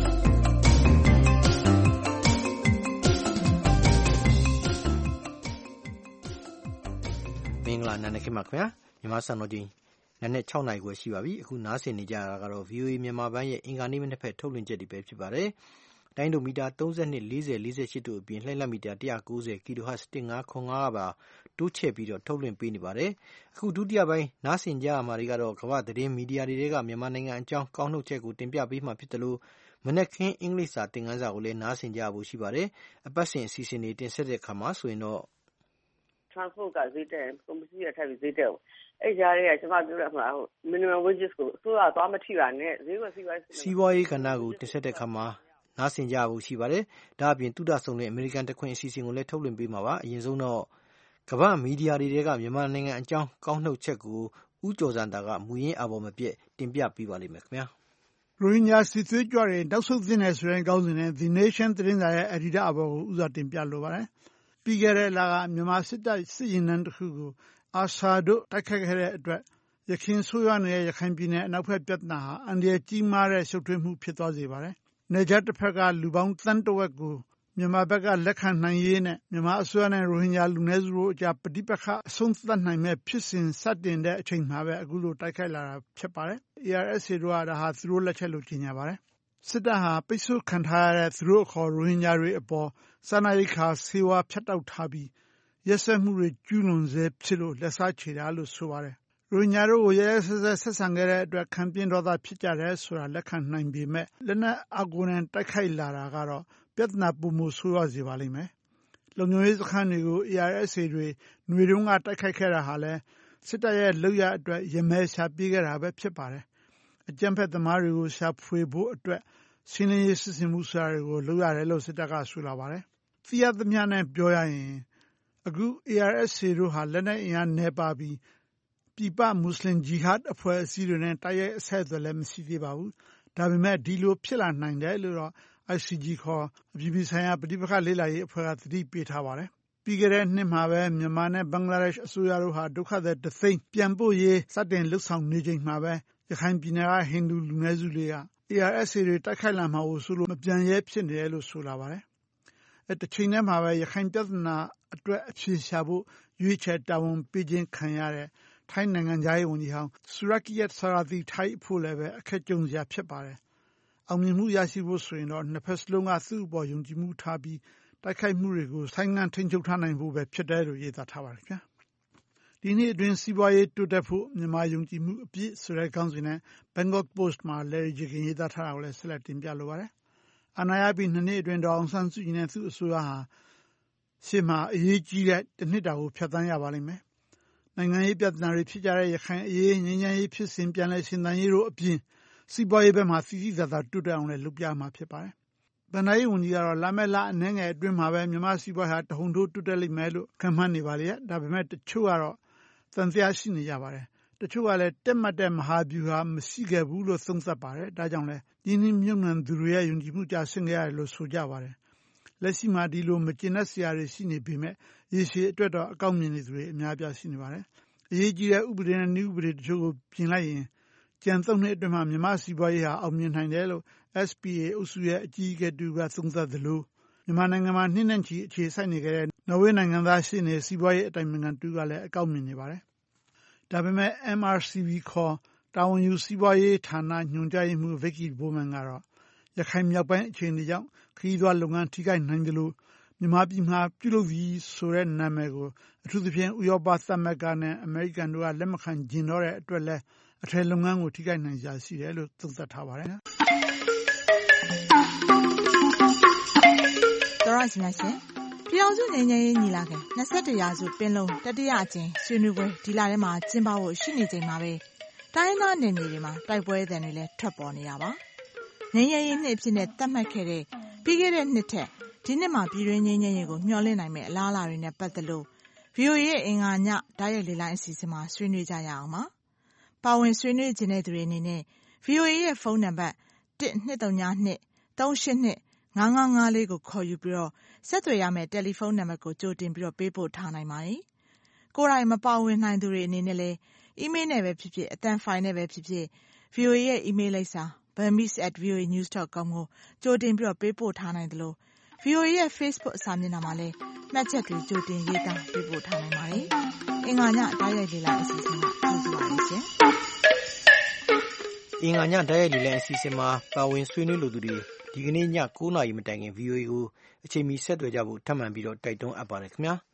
မင်္ဂလာနံနက်ခင်းပါခင်ဗျာ။မြန်မာစံတော်ချိန်နံနက်၆နာရီခွဲရှိပါပြီ။အခုနားဆင်နေကြတာကတော့ ဗွီအိုအေ မြန်မာပိုင်းရဲ့အင်္ဂါနေ့မနက်ဖက်ထုတ်လွှင့်ချက်တွေပဲဖြစ်ပါတယ်။တိုင်းဒိုမီတာသုံး၂ ၄၀ ၄၈တို့အပြင်လှိုင်းလတ်မီတာ၁၉၀ kHz ၁၅ခွန်ငါးကပါတိုးချဲ့ပြီးတော့ထုတ်လွှင့်ပေးနေပါတယ်။အခုဒုတိယပိုင်းနားဆင်ကြရမှာတွေကတော့ကမ္ဘာသတင်းမီဒီယာတွေကမြန်မာနိုင်ငံအကြောင်းကောက်နှုတ်ချက်ကိုတင်ပြပေးမှာဖြစ်တယ်လို့မနက်ခင်းအင်္ဂလိပ်စာသင်ခန်းစာကိုလည်းနားဆင်ကြဖို့ရှိပါတယ်။အပတ်စဉ်အစီအစဉ်တွေတင်ဆက်တဲ့အခါမှာဆိုရင်တော့ transport ကဈေးတက်ကုန်ပစ္စည်းရထပ်ပြီးဈေးတက်အဲ့ကြားတွေကကျွန်မပြောရမှာဟို minimum wages ကိုအစိုးရသွားမထိပါနဲ့ဈေးကွက်စီးပွားရေးစီးပွားရေးကဏ္ဍကိုတင်ဆက်တဲ့အခါမှာနားဆင်ကြဖို့ရှိပါတယ်။ဒါအပြင်တုဒ္ဒဆုံတဲ့အမေရိကန်တခွင်အစီအစဉ်ကိုလည်းထုတ်လွှင့်ပေးမှာပါ။အရင်ဆုံးတော့ကမ္ဘာမီဒီယာတွေကမြန်မာနိုင်ငံအကြောင်းကောက်နှုတ်ချက်ကိုဦးကျော်စံတာကမူရင်းအပေါ်မပြည့်တင်ပြပေးပါလိမ့်မယ်ခင်ဗျာ။ရိုဟင်ဂျာစစ်သွေးကြွတွေတောက်ဆုတ်တင်နေဆိုတဲ့ကောင်းစဉ်နဲ့ The Nation သတင်းစာရဲ့အဒီတာအပေါ်ကိုဦးစွာတင်ပြလိုပါတယ်။ပြီးခဲ့တဲ့လကမြန်မာစစ်တပ်စစ်ရင်တန်းတစ်ခုကိုအာဆာတို့တိုက်ခတ်ခဲ့တဲ့အတွက်ရခိုင်ဆိုးရွားနေတဲ့ရခိုင်ပြည်နယ်အနောက်ဘက်ပြဿနာဟာအန္တရာယ်ကြီးမားတဲ့ရှုပ်ထွေးမှုဖြစ်သွားစေပါတယ်။နေကြတစ်ဖက်ကလူပေါင်းတန်းတဝက်ကိုမြန်မာဘက်ကလက်ခံနိုင်ရေးနဲ့မြန်မာအစိုးရနဲ့ရိုဟင်ဂျာလူနည်းစုတို့အကြားပဋိပက္ခအဆုံးသတ်နိုင်မဲ့ဖြစ်စဉ်စတင်တဲ့အချိန်မှာပဲအခုလိုတိုက်ခိုက်လာတာဖြစ်ပါတယ်။ A R S A တို့ကဒါဟာသူတို့လက်ချက်လို့ကြေညာပါတယ်။စစ်တပ်ဟာပိတ်ဆို့ခံထားရတဲ့သူတို့အခေါ်ရိုဟင်ဂျာတွေအပေါ်စာနာရိက္ခာဆေးဝါးဖြတ်တောက်ထားပြီးရက်စက်မှုတွေကျူးလွန်စေဖြစ်လို့လက်စားချေတာလို့ဆိုပါတယ်။ရိုဟင်ဂျာတို့ကိုရဲရဲဆက်ဆက်ဆက်ဆံခဲ့တဲ့အတွက်ခံပြင်းဒေါသဖြစ်ကြတယ်ဆိုတာလက်ခံနိုင်ပေမဲ့လက်နက်အကူနဲ့တိုက်ခိုက်လာတာကတော့ပြဿနာပုံမှုဆိုးရွားစေပါလိမ့်မယ်။လုံခြုံရေးစခန်းတွေကို A R S A တွေຫນွေတုံးကတိုက်ခိုက်ခဲ့တာဟာလဲစစ်တပ်ရဲ့လုပ်ရအတွက်ရမဲရှာပြေးခဲ့တာပဲဖြစ်ပါတယ်။အကြမ်းဖက်သမားတွေကိုရှာဖွေဖို့အတွက်ရှင်းလင်းရေးစစ်ဆင်မှုစာတွေကိုလုပ်ရတယ်လို့စစ်တပ်ကဆိုလာပါတယ်။သိရသမျှနဲ့ပြောရရင်အခု A R S A တို့ဟာလက်နက်အင်အားနည်းပါပြီးပြည်ပမွတ်စလင်ဂျီဟတ်အဖွဲ့အစည်းတွေနဲ့တိုက်ရိုက်အဆက်အသွယ်လည်းမရှိသေးပါဘူး။ဒါပေမဲ့ဒီလိုဖြစ်လာနိုင်တယ်လို့တော့ I C G ခေါ်အပြည်ပြည်ဆိုင်ရာပဋိပက္ခလေ့လာရေးအဖွဲ့ကသတိပေးထားပါတယ်။ပြီးခဲ့တဲ့နှစ်မှာပဲမြန်မာနဲ့ဘင်္ဂလားဒေ့ရှ်အစိုးရတို့ဟာဒုက္ခသည်တသိန်းပြန်ပို့ရေးစတင်လှုပ်ဆောင်နေချိန်မှာပဲရခိုင်ပြည်နယ်ကဟိန္ဒူလူနည်းစုတွေက A R S A တွေတိုက်ခိုက်လာမှာကိုဆိုလို့မပြန်ရဲဖြစ်နေတယ်လို့ဆိုလာပါတယ်။အဲတချိန်တည်းမှာပဲရခိုင်ပြဿနာအတွက်အဖြေရှာဖို့ရွေးချယ်တာဝန်ပေးခြင်းခံရတဲ့ထိုင်းနိုင်ငံသားရေးဝန်ကြီးဟောင်းဆူရကီယတ်ဆာရာတီထိုင်းဖို့လည်းပဲအခက်ကြုံစရာဖြစ်ပါတယ်။အောင်မြင်မှုရရှိဖို့ဆိုရင်တော့နှစ်ဖက်စလုံးကသူ့အပေါ်ယုံကြည်မှုထားပြီးတိုက်ခိုက်မှုတွေကိုဆိုင်းငံ့ထိန်းချုပ်ထားနိုင်ဖို့ပဲဖြစ်တယ်လို့ရေးသားထားပါတယ်ခင်ဗျာ။ဒီနေ့အတွင်းစီးပွားရေးတိုးတက်ဖို့မြန်မာယုံကြည်မှုအပြည့်ဆိုတဲ့ခေါင်းစဉ်နဲ့ Bangkok Post မှာလည်းရည်ရေးသားထားတာကိုလည်းဆက်လက်တင်ပြလိုပါတယ်။အာဏာရပြီးနှစ်နှစ်အတွင်းဒေါ်အောင်ဆန်းစုကြည်နဲ့သူ့အစိုးရဟာရှေ့မှာအရေးကြီးတဲ့တစ်နှစ်တာကိုဖြတ်သန်းရပါလိမ့်မယ်။နိုင်ငံရေးပြဿနာတွေဖြစ်ကြတဲ့ရခိုင်အရေးငြိမ်းချမ်းရေးဖြစ်စဉ်ပြန်လည်ရှင်သန်ရေးတို့အပြင်စီးပွားရေးဘက်မှာစီစီသာသာတိုးတက်အောင်လည်းလုပ်ပြမှာဖြစ်ပါတယ်။ဗန်ဒာရေးဝန်ကြီးကတော့လာမယ့်လအနည်းငယ်အတွင်းမှာပဲမြန်မာစီးပွားဟာတဟုန်ထိုးတိုးတက်လိမ့်မယ်လို့ခန့်မှန်းနေပါလေ။ဒါပေမဲ့တချို့ကတော့သံသယရှိနေကြပါတယ်။တချို့ကလည်းတက်မှတ်တဲ့မဟာဗျူဟာမရှိခဲ့ဘူးလို့သုံးသပ်ပါတယ်။ဒါကြောင့်လည်းရင်းနှီးမြှုပ်နှံသူတွေရဲ့ယုံကြည်မှုကျဆင်းခဲ့ရတယ်လို့ဆိုကြပါတယ်။လက်ရှိမှာဒီလိုမကျေနပ်စရာတွေရှိနေပေမဲ့ရေရှည်အတွက်တော့အကောင်းမြင်နေသူတွေအများပြားရှိနေပါတယ်။အရေးကြီးတဲ့ဥပဒေနဲ့နည်းဥပဒေတချို့ကိုပြင်လိုက်ရင်ကျန်သုံးနှစ်အတွင်းမှာမြန်မာစီးပွားရေးဟာအောင်မြင်နိုင်တယ်လို့ S P A အုပ်စုရဲ့အကြီးအကဲတူကသုံးသပ်သလိုမြန်မာနိုင်ငံမှာနှစ်နဲ့ချီအခြေစိုက်နေကြတဲ့နော်ဝေနိုင်ငံသားရှိနေစီးပွားရေးအတိုင်ပင်ခံတူကလည်းအကောင်းမြင်နေပါတယ်။ဒါပေမဲ့ M R C B ခေါ်တာဝန်ယူစီးပွားရေးဌာနညွှန်ကြားရေးမှူး Vicky Bowman ကတော့ရခိုင်မြောက်ပိုင်းအခြေအနေကြောင့်ခရီးသွားလုပ်ငန်းထိခိုက်နိုင်တယ်လို့မြန်မာပြည်မှာပြုလုပ်ပြီးဆိုတဲ့နာမည်ကိုအထူးသဖြင့်ဥရောပသမဂ္ဂနဲ့အမေရိကန်တို့ကလက်မခံကျင်တော့တဲ့အတွက်လည်းအထည်လုပ်ငန်းကိုထိခိုက်နိုင်ကြရှိတယ်လို့သုံးသပ်ထားပါတယ်။တော်ရရှိမြတ်ရှင်ပြည်အောင်စုငြိမ်းချမ်းရေးညီလာခံ၂၁ရာစုပင်လုံတတိယအကြိမ်ဆွေးနွေးပွဲဒီလထဲမှာကျင်းပဖို့ရှိနေချိန်မှာပဲတိုင်းရင်းသားနယ်မြေတွေမှာတိုက်ပွဲသံတွေလည်းထွက်ပေါ်နေတာပါ။ငြိမ်းချမ်းရေးနှစ်အဖြစ်နဲ့သတ်မှတ်ခဲ့တဲ့ပြီးခဲ့တဲ့နှစ်ထက်ဒီနှစ်မှာပြည်တွင်းငြိမ်းချမ်းရေးကိုမျှော်လင့်နိုင်မယ့်အလားအလာတွေနဲ့ပတ်သက်လို့ ဗွီအိုအေရဲ့အင်္ဂါညဓာတ်ရိုက်လေလိုင်းအစီအစဉ်မှာဆွေးနွေးကြရအောင်ပါ။ပါဝင်ဆွေးနွေးခြင်းတဲ့သူတွေအနေနဲ့ ဗွီအိုအေရဲ့ဖုန်းနံပါတ်တစ်နှစ်သုံးညာနှစ်သုံးရှစ်နှစ်ငါးငါးငါးလေးကိုခေါ်ယူပြီးတော့ဆက်သွယ်ရမယ့်တယ်လီဖုန်းနံပါတ်ကိုကြိုတင်ပြီးတော့ပေးပို့ထားနိုင်ပါတယ်။ကိုယ်တိုင်မပါဝင်နိုင်သူတွေအနေနဲ့လည်းအီးမေးလ်နဲ့ပဲဖြစ်ဖြစ်အသံဖိုင်နဲ့ပဲဖြစ်ဖြစ် ဗွီအိုအေရဲ့အီးမေးလ်လိပ်စာ burmese at v o a news dot com ကိုကြိုတင်ပြီးတော့ပေးပို့ထားနိုင်တယ်လို့ ဗွီအိုအေရဲ့ Facebook အစာမျက်နှာမှာလည်းမှတ်ချက်တွေကြိုတင်ရေးသားပေးပို့ထားနိုင်ပါတယ်။အင်္ဂါညဓာတ်ရိုက်လေလိုက်အစီအစဉ်ကကြိုဆိုပါလိမ့်ရှင်။အင်္ဂါညဓာတ်ရိုက်လေလိုက်အစီအစဉ်မှာပါဝင်ဆွေးနွေးလိုသူတွေဒီကနေ့ညကိုးနာရီမတိုင်ခင် ဗွီအိုအေကိုအချိန်မီဆက်သွယ်ကြဖို့ထပ်မံပြီးတော့တိုက်တွန်းအပ်ပါတယ်ခင်ဗျာ။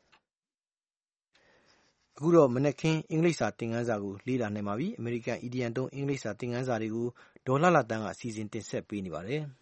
အခုတော့မနက်ခင်းအင်္ဂလိပ်စာသင်ခန်းစာကိုလေ့လာနိုင်ပါပြီ။အမေရိကန်အီဒီယံသုံးအင်္ဂလိပ်စာသင်ခန်းစာတွေကိုဒေါ်လှလှတန်းကအစီအစဉ်တင်ဆက်ပေးနေပါတယ်။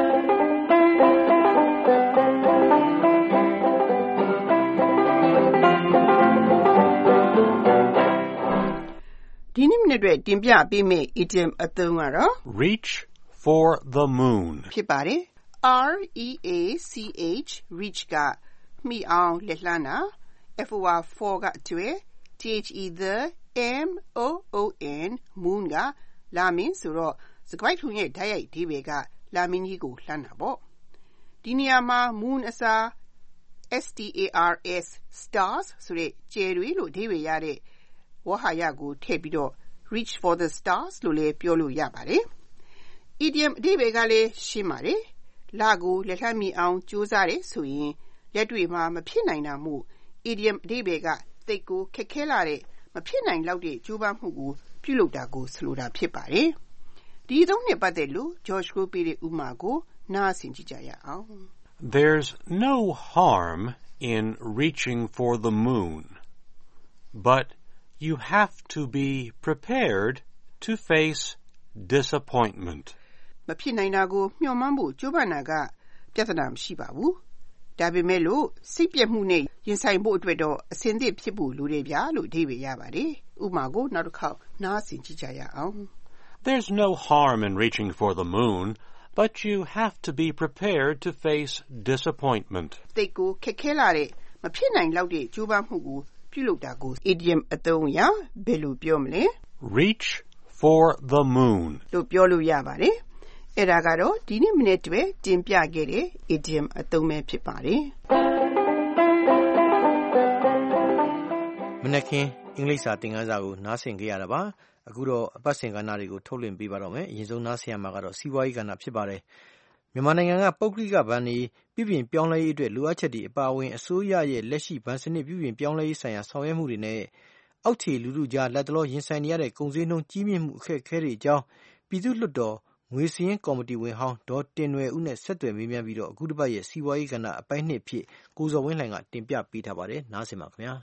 ဒီနေ့မနေ့အတွက်တင်ပြပေးမယ့် idiom အသုံးကတော့ reach for the moon ဖြစ်ပါတယ် R E A C H reach ကမှီအောင်လက်လှမ်းတာ F O R for ကကျွဲ T H E the M O O N moon ကလာမင်းဆိုတော့စကွိုက်ထုံရဲ့ဓာတ်ရိုက်ဒီဘေကလာမင်းကြီးကိုလှမ်းတာပေါ့ဒီနေရာမှာ moon အစား S T A R S stars ဆိုတဲ့ကျယ်တွေလို့ဒီဘေရတဲ့ဝဟာရကိုထည့်ပြီးတော့ reach for the stars လို့လည်းပြောလို့ရပါတယ် idiom အဓိပ္ပာယ်ကလည်းရှင်းပါတယ်လကိုလက်လှမ်းမီအောင်ကြိုးစားတယ်ဆိုရင်လက်တွေ့မှာမဖြစ်နိုင်တာမို့ idiom အဓိပ္ပာယ်ကသိပ်ကိုခက်ခဲလာတဲ့မဖြစ်နိုင်လောက်တဲ့ကြိုးပမ်းမှုကိုပြုလုပ်တာကိုဆိုလိုတာဖြစ်ပါတယ်ဒီအသုံးနဲ့ပတ်သက်လို့ George ကိုပေးတဲ့ဥပမာကိုနားဆင်ကြည့်ကြရအောင် There's no harm in reaching for the moon, but you have to be prepared to face disappointment. မဖြစ်နိုင်တာကိုမျှော်မှန်းဖို့ကြိုးပမ်းတာကပြဿနာမရှိပါဘူးဒါပေမဲ့လို့စိတ်ပြတ်မှုနဲ့ရင်ဆိုင်ဖို့အတွက်တော့အဆင်သင့်ဖြစ်ဖို့လိုတယ်ဗျာလို့အဓိပ္ပာယ်ရပါတယ်ဥပမာကိုနောက်တစ်ခေါက်နားဆင်ကြည့်ကြရအောင် There's no harm in reaching for the moon, but you have to be prepared to face disappointment. သိပ်ကိုခက်ခဲလာတဲ့မဖြစ်နိုင်လောက်တဲ့ကြိုးပမ်းမှုကိုပြုလုပ်တာကို idiom အသုံးအရဘယ်လိုပြောမလဲ Reach for the moon လို့ပြောလို့ရပါတယ်အဲ့ဒါကတော့ဒီနေ့မနေ့တည်းတင်ပြခဲ့တဲ့ idiom အသုံးပဲဖြစ်ပါတယ်မနက်ခင်းအင်္ဂလိပ်စာသင်ခန်းစာကိုနားဆင်ကြရတာပါအခုတော့အပတ်စဉ်ကဏ္ဍတွေကိုထုတ်လွှင့်ပေးပါတော့မယ်အရင်ဆုံးနားဆင်ရမှာကတော့စီးပွားရေးကဏ္ဍဖြစ်ပါတယ်မြန်မာနိုင်ငံကပုဂ္ဂလိကဘဏ်တွေပြည်ပြင်ပြောင်းလဲရေးအတွက်လိုအပ်ချက်တွေအပါအဝင်အစိုးရရဲ့လက်ရှိဘဏ်စနစ်ပြည်ပြင်ပြောင်းလဲရေးဆိုင်ရာဆောင်ရွက်မှုတွေနဲ့အောက်ခြေလူထုကြားလက်တလောရင်ဆိုင်နေရတဲ့ကုန်စည်နှုန်းကြီးမြင့်မှုအခက်အခဲတွေအကြောင်းပြည်သူ့လွှတ်တော်ငွေစည်းရင်းကော်မတီဝင်ဟောင်းဒေါ်တင်နွယ်ဦးနဲ့ဆက်သွယ်မေးမြန်းပြီးတော့အခုတစ်ပတ်ရဲ့စီးပွားရေးကဏ္ဍအပိုင်းနှစ်ဖြစ်ကိုဇော်ဝင်းလှိုင်ကတင်ပြပေးထားပါတယ်နားဆင်ပါခင်ဗျာ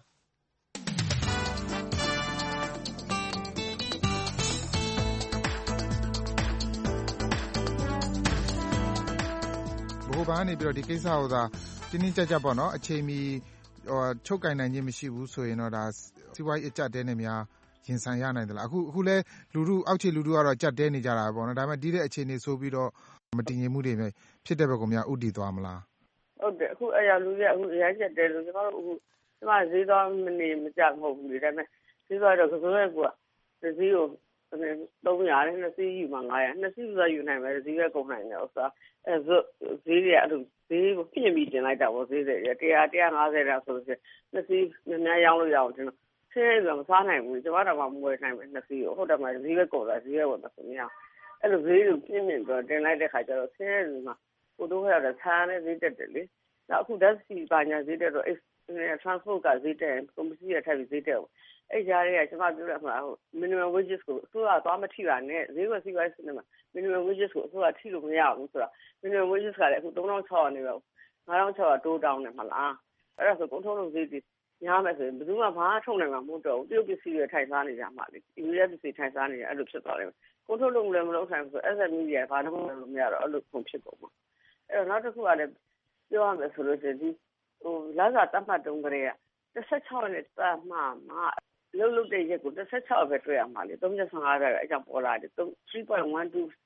ဘိုးဘာနေပြီးတော့ဒီကိစ္စကိုသာတင်းတင်းကြပ်ကြပ်ပေါ့နော်အချိန်မီဟိုချုပ်ကင်နိုင်ခြင်းမရှိဘူးဆိုရင်တော့ဒါစီးပွားရေးအကျပ်တဲနေများရင်ဆိုင်ရနိုင်တယ်လားအခုအခုလဲလူလူအောက်ခြေလူလူကတော့ကြက်တဲနေကြတာပေါ့နော်ဒါပေမဲ့ဒီတဲ့အခြေအနေဆိုပြီးတော့မတည်ငြိမ်မှုတွေပဲဖြစ်တဲ့ဘက်ကများဥတည်သွားမလားဟုတ်တယ်အခုအရာလူကြီးအခုအရာကြက်တဲလို့ကျွန်တော်တို့အခုကျွန်မဈေးသွားမနေမကြမဟုတ်ဘူးလေဒါပေမဲ့ဈေးသွားတော့ကစိုးရဲကဈေးကိုသုံးရာနဲ့နှစ်စီးယူမှငါးရာနှစ်စီးဆိုယူနိုင်မယ်ဈေးပဲကုန်နိုင်တယ်ဥစ္စာအဲဈေးတွေအဲ့လိုဈေးကိုပြင်ပြီးတင်လိုက်တာပေါ့ဈေးတွေတစ်ရာတစ်ရာငါးဆယ်တာဆိုလို့ရှိရင်နှစ်စီးများများရောင်းလို့ရအောင်ကျွန်တော်ဆင်းရဲဆိုမစားနိုင်ဘူးကျွန်တော်တော့မဝယ်နိုင်ဘူးနှစ်စီးကိုဟုတ်တယ်မဈေးပဲကုန်တာဈေးပဲဝင်မှာဆိုမရအဲ့လိုဈေးကိုပြင်ပြင်တော့တင်လိုက်တဲ့ခါကျတော့ဆင်းရဲဆိုမှကိုတို့ခေါ်တဲ့ဆန်းနဲ့ဈေးတက်တယ်လေနောက်အခုဓာတ်ဆီပါညာဈေးတက်တော့ transport ကဈေးတက်ကုန်ပစ္စည်းရထပ်ပြီးဈေးတက်အဲ့ကြားတွေကကျွန်မပြောရမှာဟို minimum wages ကိုအစိုးရသွားမထိပါနဲ့ဈေးကွက်စီးပွားရေးစနစ်မှာ minimum wages ကိုအစိုးရထိလို့မရဘူးဆိုတာ minimum wages ကလည်းအခုသုံးထောင်ခြောက်ရာနေတော့ငါးထောင်ခြောက်ရာတိုးတောင်းနေမှာလားအဲ့ဒါဆိုကုန်ထုတ်လုပ်ဈေးတွေညားမယ်ဆိုရင်ဘယ်သူမှဘာထုတ်နိုင်မှာမဟုတ်တော့ဘူးတရုတ်ပစ္စည်းတွေထိုင်စားနေကြမှာလေအီရတ်ပစ္စည်းထိုင်စားနေကြအဲ့လိုဖြစ်သွားတယ်ကုန်ထုတ်လုပ်လည်းမလုပ်နိုင်ဘူးဆို S M E တွေဘာမှမလုပ်မရတော့အဲ့လိုပုံဖြစ်ကုန်မှာအဲ့တော့နောက်တစ်ခုကလည်းပြောရမယ်ဆိုလို့ရှိရင်ဒီဟိုလာစာတတ်မှတ်တုံးကလေးကတစ်ဆက်ခြောက်နဲ့တတ်မှမှာလှုပ်လှုပ်တဲ့ရက်ကိုတစ်ဆက်ခြောက်ပဲတွေ့ရမှာလေသုံးချက်ဆယ်၅ပဲအဲ့ကြောင့်ပေါ်လာတယ် three point one two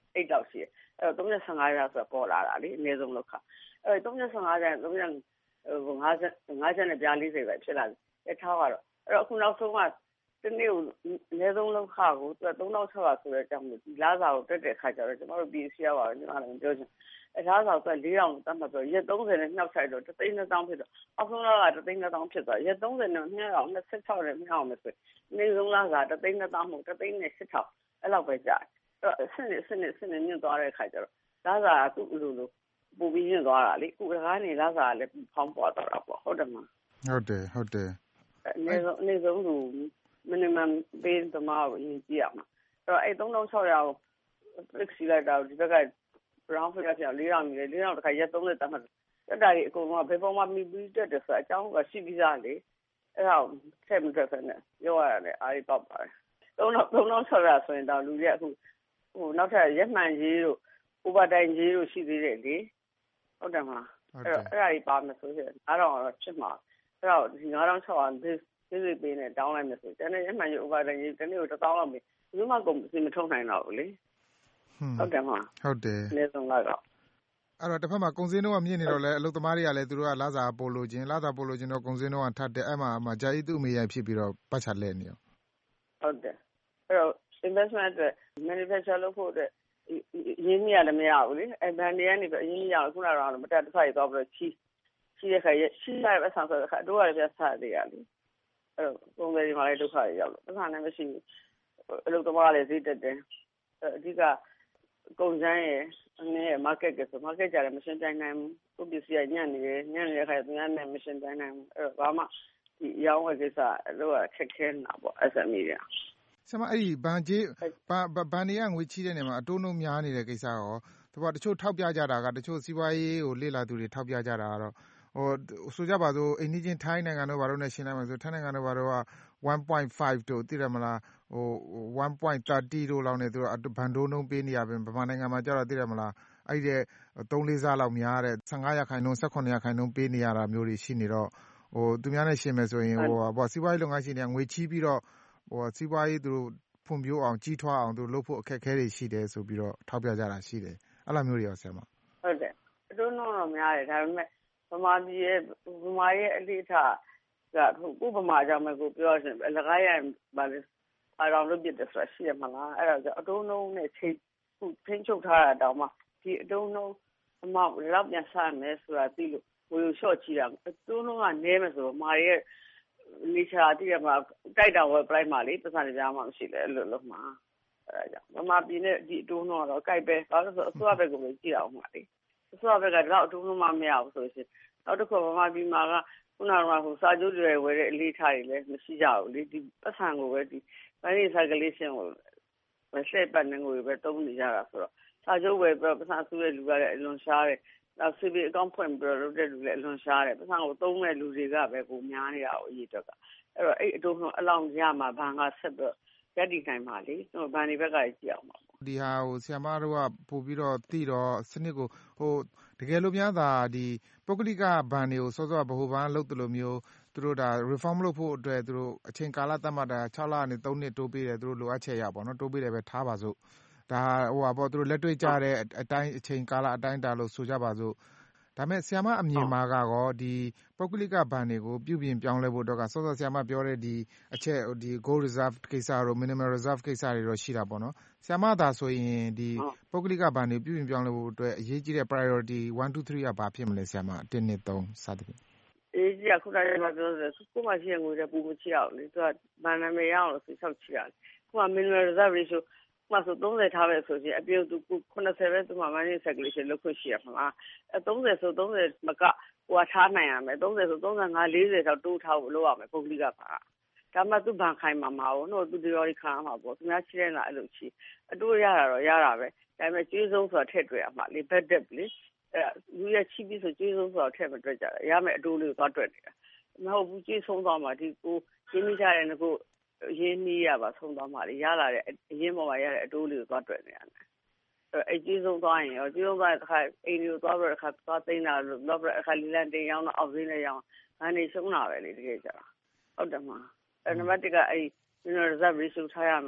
eight လောက်ရှိတယ်အဲ့တော့three fifteenကျဆိုပေါ်လာတာလေအနည်းဆုံးလောက်ခအဲ့တော့three fifteenကျရင်three fiftyနဲ့ပြားfortyပဲဖြစ်လာတယ်ထားပါတော့အဲ့တော့အခုနောက်ဆုံးကတနေ့ကိုအနည်းဆုံးလောက်ခကိုသူကthree thousand six hundredဆိုတဲ့အကြောင်းမျိုးဒီလစာကိုတက်တဲ့ခါကျတော့ကျွန်တော်တို့ B C ရပါတော့ကျွန်တော်လည်းပြောချင်အဲ့ဒါဆိုတော့four thousandတတ်မှတ်ဆိုရက်thirtyနဲ့နှောက်ဆိုင်တော့one thousand two hundredဖြစ်တော့အောက်ဆုံးလကone thousand two hundredဖြစ်သွားရက်thirtyနဲ့two thousand twenty-sixနဲ့မျှအောင်မယ်ဆိုနေဆုံးလကone thousand two hundredမဟုတ်one thousand eight thousandအဲ့လောက်ပဲကြာအဲ့တော့ဆက်နေဆက်နေဆက်နေညွတ်သွားတဲ့ခါကျတော့လစာကသူ့လိုလိုပူပြီးညွတ်သွားတာလေခုတကားနေလစာကလည်းဖောင်းပွားသွားတာပေါ့ဟုတ်တယ်မဟုတ်တယ်ဟုတ်တယ်အနေဆုံးအနေဆုံးလူ minimum pay တမကိုရည်ကြည့်ရမှာအဲ့တော့အဲ့three thousand six hundredကို fix လိုက်တာဒီဘက်က brown figure ပြောင်းfour thousandမြေfour thousandတခါရက်thirtyတတ်မှတ်တက်တာကြီးအကုန်လုံးကဘယ်ပေါ်မှာမိပြီးတက်တယ်ဆိုအကြောင်းကရှိပြီးသားလေအဲ့ဒါထည့်မတက်ဖက်နဲ့ပြောရတယ်အားကြီးပေါက်ပါတယ်three thousand six hundredဆိုရင်တော့လူတွေကအခုဟိုနောက်ထပ်ရက်မှန်ကြီးတို့ overtime ကြီးတို့ရှိသေးတယ်လေဟုတ်တယ်မလားအဲ့တော့အဲ့ဒါကြီးပါမယ်ဆိုရင်five thousandတော့ဖြစ်မှာအဲ့တော့ဒီfive thousand six hundred base base ပေးနေတောင်းလိုက်မယ်ဆိုတနေ့ရက်မှန်ကြီး overtime ကြီးတနေ့ကိုone thousandလောက်မယ်ဘယ်သူမှကုန်စီမထုတ်နိုင်တော့ဘူးလေဟုတ်တယ်မလားဟုတ်တယ်အနည်းဆုံးကတော့အဲ့တော့တစ်ဖက်မှာကုန်စည်နှုန်းကမြင့်နေတော့လဲအလုပ်သမားတွေကလည်းသူတို့ကလစာပို့လို့ခြင်းလစာပို့လို့ခြင်းတော့ကုန်စည်နှုန်းကထပ်တယ်အဲ့မှာမှာဂျာကြီးသူ့အမေရိုက်ဖြစ်ပြီးတော့ပတ်ချလဲနေရောဟုတ်တယ်အဲ့တော့ investment အတွက် manufacture လုပ်ဖို့အတွက်ရင်းနှီးရလည်းမရဘူးလေအဲ့ဘန်တွေကနေပြီးရင်းနှီးရအောင်ခုနကတော့မတက်တစ်ခါရတော့ပြီးတော့ချီချီတဲ့ခါရရှိရပဲဆန်ဆိုတဲ့ခါတို့ကလည်းပြဆရတယ်ရလေအဲ့တော့ပုံစံတွေမှာလည်းဒုက္ခတွေရောက်လို့တစ်ခါနဲ့မရှိဘူးအလုပ်သမားလည်းဈေးတက်တယ်အဓိကကုန်စည်ရဲ့အနေနဲ့ market ကဆို market ကြတယ်မရှင်းပြနိုင်ဘူးပစ္စည်းကညံ့နေတယ်ညံ့နေတဲ့ခါကျတော့ညံ့မရှင်းပြနိုင်ဘူးအဲ့တော့ဘာမှဒီရောင်းဝယ်ကိစ္စတော့ခက်ခဲနေတာပေါ့ S M E တွေဆရာမအဲ့ဒီဘန်ကြီးဘန်ဘန်တွေကငွေချီးတဲ့နေမှာအတိုးနှုန်းများနေတဲ့ကိစ္စရောတပတ်တချို့ထောက်ပြကြတာကတချို့စီးပွားရေးကိုလေ့လာသူတွေထောက်ပြကြတာကတော့ဟိုဆိုကြပါစို့အိန္ဒိချင်းထိုင်းနိုင်ငံတို့ဘာလို့နဲ့ရှင်းလိုက်မှာဆိုထိုင်းနိုင်ငံတို့ဘာလို့ကone point five တို့သိတယ်မလားဟိုone point three zero တို့လောက်နဲ့သူတို့ဘန်တိုးနှုန်းပေးနေရပြင်ဗမာနိုင်ငံမှာကျတော့သိတယ်မလားအဲ့ဒီthree fourစားလောက်များတဲ့fifteenရာခိုင်နှုန်းseventeenရာခိုင်နှုန်းပေးနေရတာမျိုးတွေရှိနေတော့ဟိုသူများနဲ့ရှင်းမယ်ဆိုရင်ဟိုဘောစီးပွားရေးလုပ်ငန်းရှင်တွေကငွေချီးပြီးတော့ဟိုစီးပွားရေးသူတို့ဖွံ့ဖြိုးအောင်ကြီးထွားအောင်သူလုပ်ဖို့အခက်အခဲတွေရှိတယ်ဆိုပြီးတော့ထောက်ပြကြတာရှိတယ်အဲ့လိုမျိုးတွေရောဆရာမဟုတ်တယ်အတိုးနှုန်းတော့များတယ်ဒါပေမဲ့ဗမာပြည်ရဲ့ဗမာရဲ့အလေးထားကခုဗမာကြောင့်ပဲကိုပြောရှင်အလကားရပါလေအားလုံးလုပ်ပြတယ်ဆိုတာရှိရမလားအဲ့တော့အတိုးနှုန်းနဲ့ချိန်ခုထိန်းချုပ်ထားတာတောင်မှဒီအတိုးနှုန်းအမောက်လောက်ပြန်ဆမယ်ဆိုတာသိလို့ဝေလျှော့ချီတာအတိုးနှုန်းကနည်းမယ်ဆိုတော့မာရဲ့နေချာတည်းမှာတိုက်တာဝယ်ပလိုက်မှလေပတ်စံကြားမှမရှိလေအဲ့လိုလို့မှာအဲ့ဒါကြောင့်ဗမာပြည်နဲ့ဒီအတိုးနှုန်းကတော့ကြိုက်ပဲဘာလို့ဆိုအစိုးရဘက်ကပဲကြည့်အောင်မှာလေအစိုးရဘက်ကတော့အတိုးနှုန်းမှမရဘူးဆိုရှင်နောက်တစ်ခုဗမာပြည်မှာကခုနကဟိုစာချုပ်တွေဝယ်တဲ့အလေးထားတွေလည်းမရှိကြဘူးလေဒီပတ်စံကိုပဲဒီ money circulation ကိုမဆက်ပတ်နေကိုပဲတုံးနေကြတာဆိုတော့စာချုပ်ဝယ်ပြီးပတ်စံစုတဲ့လူကလည်းအလွန်ရှားတယ်နောက် civil account ဖွင့်ပြီးတော့လုပ်တဲ့လူလည်းအလွန်ရှားတယ်ပတ်စံကိုသုံးတဲ့လူတွေကပဲကိုများနေတာကိုအရေးတော့ကအဲ့တော့အဲ့အတိုးနှုန်းအလောင်းရမှာဘာငါဆက်ပြီးရက်တည်နိုင်ပါလေဟိုဗန်ဒီဘက်ကကြည့်အောင်ပါဒီဟာဟိုဆီယမတို့ကပို့ပြီးတော့တည်တော့စနစ်ကိုဟိုတကယ်လို့များသာဒီပုဂ္ဂလိကဘဏ်တွေကိုစောစောဗဟိုဘဏ်လုပ်တယ်လို့မျိုးသူတို့ဒါ reform လုပ်ဖို့အတွက်သူတို့အချိန်ကာလသတ်မှတ်တာsixလကနေthreeနှစ်တိုးပေးတယ်သူတို့လိုအပ်ချက်ရပါတော့တိုးပေးတယ်ပဲထားပါစို့ဒါဟိုပါပေါ့သူတို့လက်တွေ့ကြတဲ့အတိုင်းအချိန်ကာလအတိုင်းတာလို့ဆိုကြပါစို့ဒါမဲ့ဆီယမအမြင်မှာကတော့ဒီပုဂ္ဂလိကဘဏ်တွေကိုပြုပြင်ပြောင်းလဲဖို့တော့ကစောစောဆီယမပြောတဲ့ဒီအချက်ဒီ gold reserve ကိစ္စတို့ minimum reserve ကိစ္စတွေတော့ရှိတာပေါ့နော်ဆီယမသာဆိုရင်ဒီပုဂ္ဂလိကဘဏ်တွေပြုပြင်ပြောင်းလဲဖို့အတွက်အရေးကြီးတဲ့ priority one two threeကဘာဖြစ်မလဲဆီယမone two threeစသဖြင့်အေးကြီးအခုတိုင်းမှာပြောတယ်ကိုမရှိရင်ငွေတွေပူမချအောင်လေသူကဘဏ်နာမည်ရအောင်လို့စိတ်ဆောက်ချရတယ်ခုက minimum reserve ratioမှဆိုthirtyထားပဲဆိုရင်အပြုတ်သူninetyပဲသူမှ money circulation လုပ်ခွင့်ရှိရမှာအဲthirtyဆိုthirtyမကဟိုကထားနိုင်ရမယ်thirtyဆိုthirty-five fortyတော့တိုးထားဖို့လုပ်ရမယ်ပုဂ္ဂလိကပါဒါမှသူဘန်ခိုင်မှာမဟုတ်တော့သူဒီရော်ခံမှာပေါ့သူများချိတဲ့လားအဲ့လိုချီအတိုးရတာတော့ရတာပဲဒါပေမဲ့ကျွေးဆုံးဆိုတာထည့်တွေ့ရမှာလေ bad debt လေအဲလူရချိပြီးဆိုကျွေးဆုံးဆိုတာထည့်မတွေ့ကြတယ်ရမယ်အတိုးလေးကိုသွားတွေ့နေတာမဟုတ်ဘူးကျွေးဆုံးသွားမှာဒီကိုရှင်းမိကြတဲ့ကိုရင်းနှီးရပါဆုံးသွားမှာလေရလာတဲ့အရင်ပေါ်မှာရတဲ့အတိုးလေးကိုသွားတွေ့နေရတယ်အဲအကြီးဆုံးသွားရင်ရောကြီးဆုံးသွားတဲ့ခါအိမ်ကိုသွားပြီးတော့ခါသွားသိမ်းတာလို့တော့အခါလီလန်တင်ရောင်းတော့အောက်ဈေးနဲ့ရောင်းငါနေရှုံးတာပဲလေတကယ်ကြတာဟုတ်တယ်မှာအဲနံပါတ်oneကအဲ့ minimum reserve ratio ထားရမှာ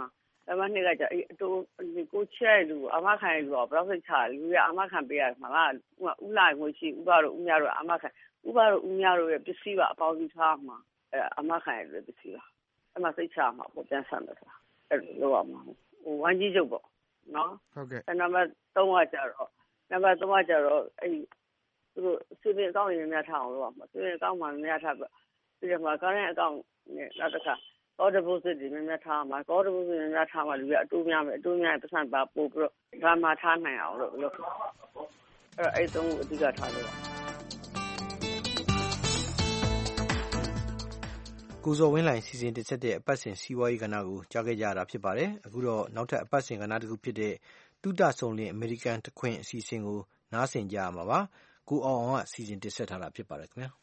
ဒါမှနှစ်ကကြအဲ့အတူဒီကိုချက်လူအမခံလူတော့ဘယ်တော့ချလူရအမခံပေးရမှာလားဥဥလာငွေရှိဥပါတို့ဥများတို့အမခံဥပါတို့ဥများတို့ရဲ့ပစ္စည်းပါအပေါင်းကြီးထားမှာအဲအမခံရတဲ့ပစ္စည်းပါအဲ့မှာစိတ်ချမှာပေါ့ပြန်ဆန်တယ်ဆိုတာအဲ့လိုရမှာဟိုဝမ်းကြီးချုပ်ပေါ့နော်ဟုတ်ကဲ့နံပါတ်သုံးကကြတော့နံပါတ်သုံးကကြတော့အဲ့သူတို့စီပင်အကောင့်ရင်းများထားအောင်လို့ရမှာစီပင်အကောင့်မှာများထားပြီးပြီးတော့မှာ current account နဲ့နောက်တစ်ခါcall deposit တွေများများထားမှာ call deposit များများထားမှာလူကအတူများမယ်အတူများပတ်စံပါပို့ပြီးတော့ဒါမှထားနိုင်အောင်လို့လုပ်အဲ့အဲ့သုံးခုအဓိကထားလို့ကိုဇော်ဝင်းလှိုင်စီစဉ်တင်ဆက်တဲ့အပတ်စဉ်စီးပွားရေးကဏ္ဍကိုကြားခဲ့ကြရတာဖြစ်ပါတယ်အခုတော့နောက်ထပ်အပတ်စဉ်ကဏ္ဍတစ်ခုဖြစ်တဲ့တုဒ္ဒဆုံလင်အမေရိကန်တခွင်အစီအစဉ်ကိုနားဆင်ကြရမှာပါကိုအောင်အောင်ကစီစဉ်တင်ဆက်ထားတာဖြစ်ပါတယ်ခင်ဗျာ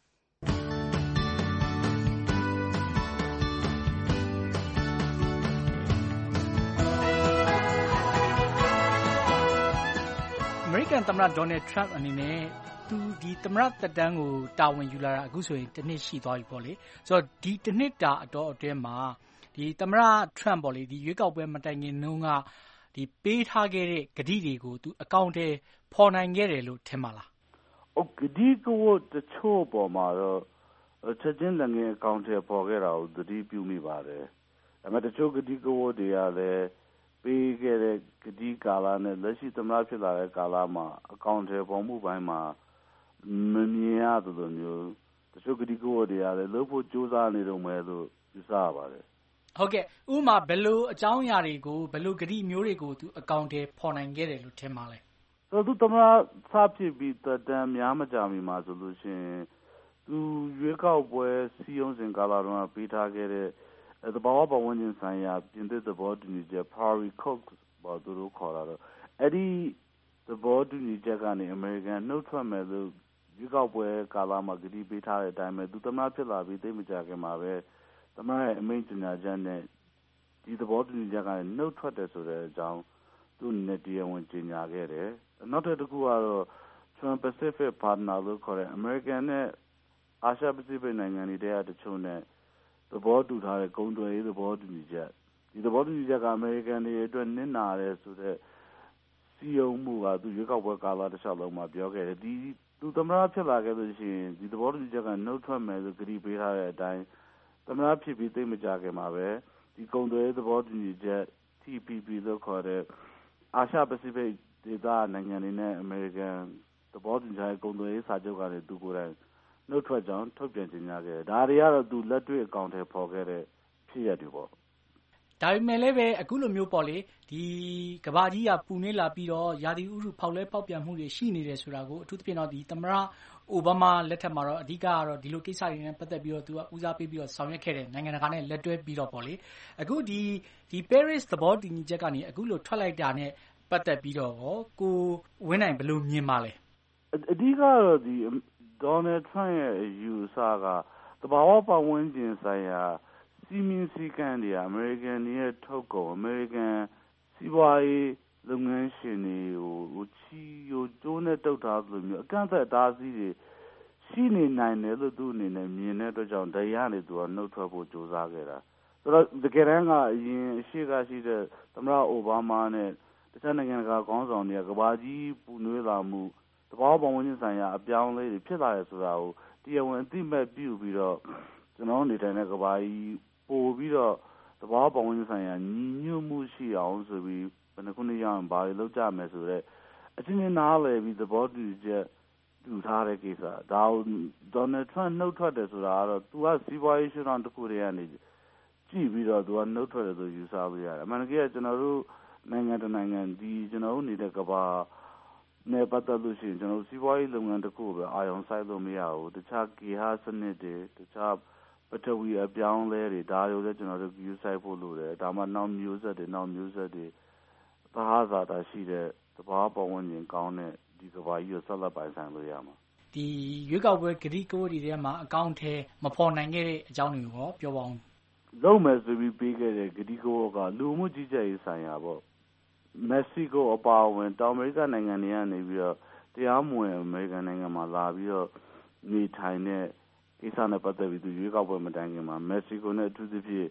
အမေရိကန်သမ္မတဒေါ်နယ်ထရမ့်အနေနဲ့သူဒီသမ္မတသက်တမ်းကိုတာဝန်ယူလာတာအခုဆိုရင်တစ်နှစ်ရှိသွားပြီပေါ့လေဆိုတော့ဒီတစ်နှစ်တာအတော်အတွင်းမှာဒီသမ္မတထရမ့်ပေါ့လေဒီရွေးကောက်ပွဲမတိုင်ခင်နှုန်းကဒီပေးထားခဲ့တဲ့ကတိတွေကိုသူအကောင့်ထဲပေါ်နိုင်ခဲ့တယ်လို့ထင်ပါလား။ဟုတ်ကတိကဝတ်တချို့ပေါ်မှာတော့ချက်ချင်းလည်းငယ်အကောင့်ထဲပေါ်ခဲ့တာကိုသတိပြုမိပါတယ်။ဒါပေမဲ့တချို့ကတိကဝတ်တွေကလည်းပေးခဲ့တဲ့ကတိကာလနဲ့လက်ရှိသမ္မတဖြစ်လာတဲ့ကာလမှာအကောင့်ထဲပေါ်မှုပိုင်းမှာမမြင်ရသလိုမျိုးတချို့ကတိကဝတ်တွေကလည်းလုပ်ဖို့ကြိုးစားနေတော့မယ်လို့ယူဆရပါတယ်ဟုတ်ကဲ့ဥမာဘယ်လိုအကြောင်းအရာတွေကိုဘယ်လိုဂတိမျိုးတွေကိုသူအကောင့်ထဲပေါ်နိုင်ခဲ့တယ်လို့ထင်ပါလဲဆိုတော့သူသမ္မတစဖြစ်ပြီးတက်တမ်းများမကြမီမှာဆိုလို့ရှိရင်သူရွေးကောက်ပွဲစီယုံစဉ်ကာလတုန်းကပေးထားခဲ့တဲ့သဘာဝပတ်ဝန်းကျင်ဆိုင်ရာပြင်သစ်သဘောတူညီချက် Paris Accord ဘာသူတို့ခေါ်တာတော့အဲ့ဒီသဘောတူညီချက်ကနေအမေရိကန်နှုတ်ထွက်မယ်လို့ရွေးကောက်ပွဲကာလမှာဂတိပေးထားတဲ့အတိုင်းပဲသူသမ္မတဖြစ်လာပြီးသိမကြခင်မှာပဲသမ္မတရဲ့အမိန့်ကြေညာချက်နဲ့ဒီသဘောတူညီချက်ကနေနှုတ်ထွက်တယ်ဆိုတဲ့အကြောင်းသူနဲ့တရားဝင်ကြေညာခဲ့တယ်နောက်တစ်ခုကတော့ Trans-Pacific Partner လို့ခေါ်တဲ့အမေရိကန်နဲ့အာရှပစိဖိတ်နိုင်ငံတွေတဲတချို့နဲ့သဘောတူထားတဲ့ကုန်သွယ်ရေးသဘောတူညီချက်ဒီသဘောတူညီချက်ကအမေရိကန်တွေအတွက်နစ်နာတယ်ဆိုတဲ့စီယုံမှုကသူရွေးကောက်ပွဲကာလတစ်လျှောက်လုံးမှာပြောခဲ့တယ်ဒီသူသမ္မတဖြစ်လာခဲ့လို့ရှိရင်ဒီသဘောတူညီချက်ကနှုတ်ထွက်မယ်လို့ကြေညာပေးထားတဲ့အတိုင်းသမ္မတဖြစ်ပြီးသိမကြခင်မှာပဲဒီကုန်သွယ်ရေးသဘောတူညီချက် T P P လို့ခေါ်တဲ့အာရှပစိဖိတ်ဒေသနိုင်ငံတွေနဲ့အမေရိကန်သဘောတူညီချက်ကုန်သွယ်ရေးစာချုပ်ကလည်းသူကိုယ်တိုင်နှုတ်ထွက်ကြောင်းထုတ်ပြန်ကြေညာခဲ့တယ်ဒါတွေကတော့သူလက်တွေ့အကောင့်ထဲပေါ်ခဲ့တဲ့ဖြစ်ရပ်တွေပေါ့ဒါပေမဲ့လည်းပဲအခုလိုမျိုးပေါ့လေဒီကဘာကြီးကပူနေလာပြီးတော့ရာသီဥတုဖောက်လဲပေါက်ပြန်မှုတွေရှိနေတယ်ဆိုတာကိုအထူးသဖြင့်တော့ဒီသမ္မတအိုဘားမားလက်ထက်မှာတော့အဓိကကတော့ဒီလိုကိစ္စတွေနဲ့ပတ်သက်ပြီးတော့သူကဦးစားပေးပြီးတော့ဆောင်ရွက်ခဲ့တယ်နိုင်ငံတကာနဲ့လက်တွဲပြီးတော့ပေါ့လေအခုဒီဒီ Paris သဘောတူညီချက်ကနေအခုလိုထွက်လိုက်တာနဲ့ပတ်သက်ပြီးတော့ကိုဝင်းနိုင်ဘယ်လိုမြင်ပါလဲအဓိကတော့ဒီဒေါ်နယ်ထရန့်ရဲ့ယူဆကသဘာဝပတ်ဝန်းကျင်ဆိုင်ရာစီမင်းစည်းကမ်းတွေအမေရိကန်တွေရဲ့ထုတ်ကုန်အမေရိကန်စီးပွားရေးလုပ်ငန်းရှင်တွေကိုချီယိုကျိုးနဲ့တုတ်ထားသလိုမျိုးအကန့်အသတ်တားဆီးတွေရှိနေနိုင်တယ်လို့သူအနေနဲ့မြင်တဲ့အတွက်ကြောင့်တရားနဲ့သူကနှုတ်ထွက်ဖို့ကြိုးစားခဲ့တာဆိုတော့တကယ်တမ်းကအရင်အရှိကရှိတဲ့သမ္မတအိုဘားမားနဲ့တခြားနိုင်ငံကခေါင်းဆောင်တွေကကဘာကြီးပူနွေးလာမှုသဘာဝပတ်ဝန်းကျင်ဆိုင်ရာအပြောင်းအလဲတွေဖြစ်လာတယ်ဆိုတာကိုတရားဝင်အသိအမှတ်ပြုပြီးတော့ကျွန်တော်နေထိုင်တဲ့ကဘာကြီးပို့ပြီးတော့သဘာဝပတ်ဝန်းကျင်ဆိုင်ရာညီညွတ်မှုရှိအောင်ဆိုပြီးဘယ်နှခုနှစ်ရအောင်ဘာတွေလုပ်ကြမယ်ဆိုတော့အချင်းချင်းနားလည်ပြီးသဘောတူချက်တူထားတဲ့ကိစ္စဒါကိုဒေါ်နယ်ထရန့်နှုတ်ထွက်တယ်ဆိုတာကတော့သူကစီးပွားရေးရှုထောင့်တစ်ခုတည်းကနေကြည့်ပြီးတော့သူကနှုတ်ထွက်တယ်ဆိုယူဆလို့ရတယ်အမှန်တကယ်ကျွန်တော်တို့နိုင်ငံတနိုင်ငံဒီကျွန်တော်တို့နေတဲ့ကဘာနဲ့ပတ်သက်လို့ရှိရင်ကျွန်တော်စီးပွားရေးလုပ်ငန်းတစ်ခုပဲအာရုံစိုက်လို့မရဘူးတခြားကေဟာစနစ်တွေတခြားပထဝီအပြောင်းလဲတွေဒါတွေကိုလည်းကျွန်တော်တို့ယူဆိုင်ဖို့လိုတယ်ဒါမှနောက်မျိုးဆက်တွေနောက်မျိုးဆက်တွေသဟဇာတာရှိတဲ့သဘာဝပတ်ဝန်းကျင်ကောင်းတဲ့ဒီကဘာကြီးကိုဆက်လက်ပိုင်ဆိုင်လို့ရမှာဒီရွေးကောက်ပွဲဂတိကဝတ်တွေထဲမှာအကောင့်ထဲမပေါ်နိုင်ခဲ့တဲ့အကြောင်းတွေကိုပြောပါအောင်လုံးမယ်ဆိုပြီးပေးခဲ့တဲ့ဂတိကဝတ်ကလူမှုကြီးကြပ်ရေးဆိုင်ရာပေါ့မက္ကဆီကိုအပါအဝင်တောင်အမေရိကနိုင်ငံတွေကနေပြီးတော့တရားမဝင်အမေရိကန်နိုင်ငံမှာလာပြီးတော့နေထိုင်တဲ့ကိစ္စနဲ့ပတ်သက်ပြီးသူရွေးကောက်ပွဲမတိုင်ခင်မှာမက္ကဆီကိုနဲ့အထူးသဖြင့်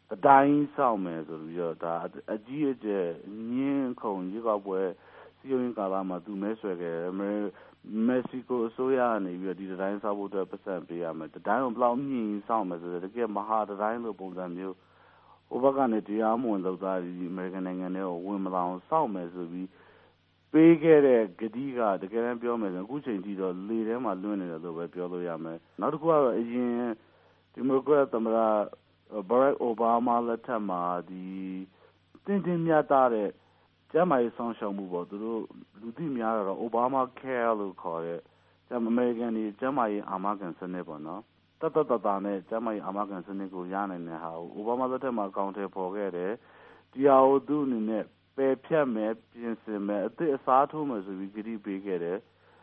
the dying Salmes or Yota, a G H, Yin Kong, Yigabwe, Sion Kalama, to Mesweg, Mexico, Soya, and if you did the dying Saboteur percent, the dying Blau Yin Salmes, the game Maha, the dying Lobo than you. Overgan it, Yamu, and those are the American and women around Salmes will be. Pegere Gadiga, the Garambiom, and Gucci, or lead them are doing it at the web Yame. Not to go in Democrat Barack Obama, Latama, the Tintin Yatare, Jamai Sunshine Move, Ludimia, Obama Care, call it, Jam American, Jamai American Senegal, no? Tata Tatane, Jamai American Senegal, Yan and how Obama Latama counter forget Diao doing it. Pepia Pinsime, the Satum as we get bigger.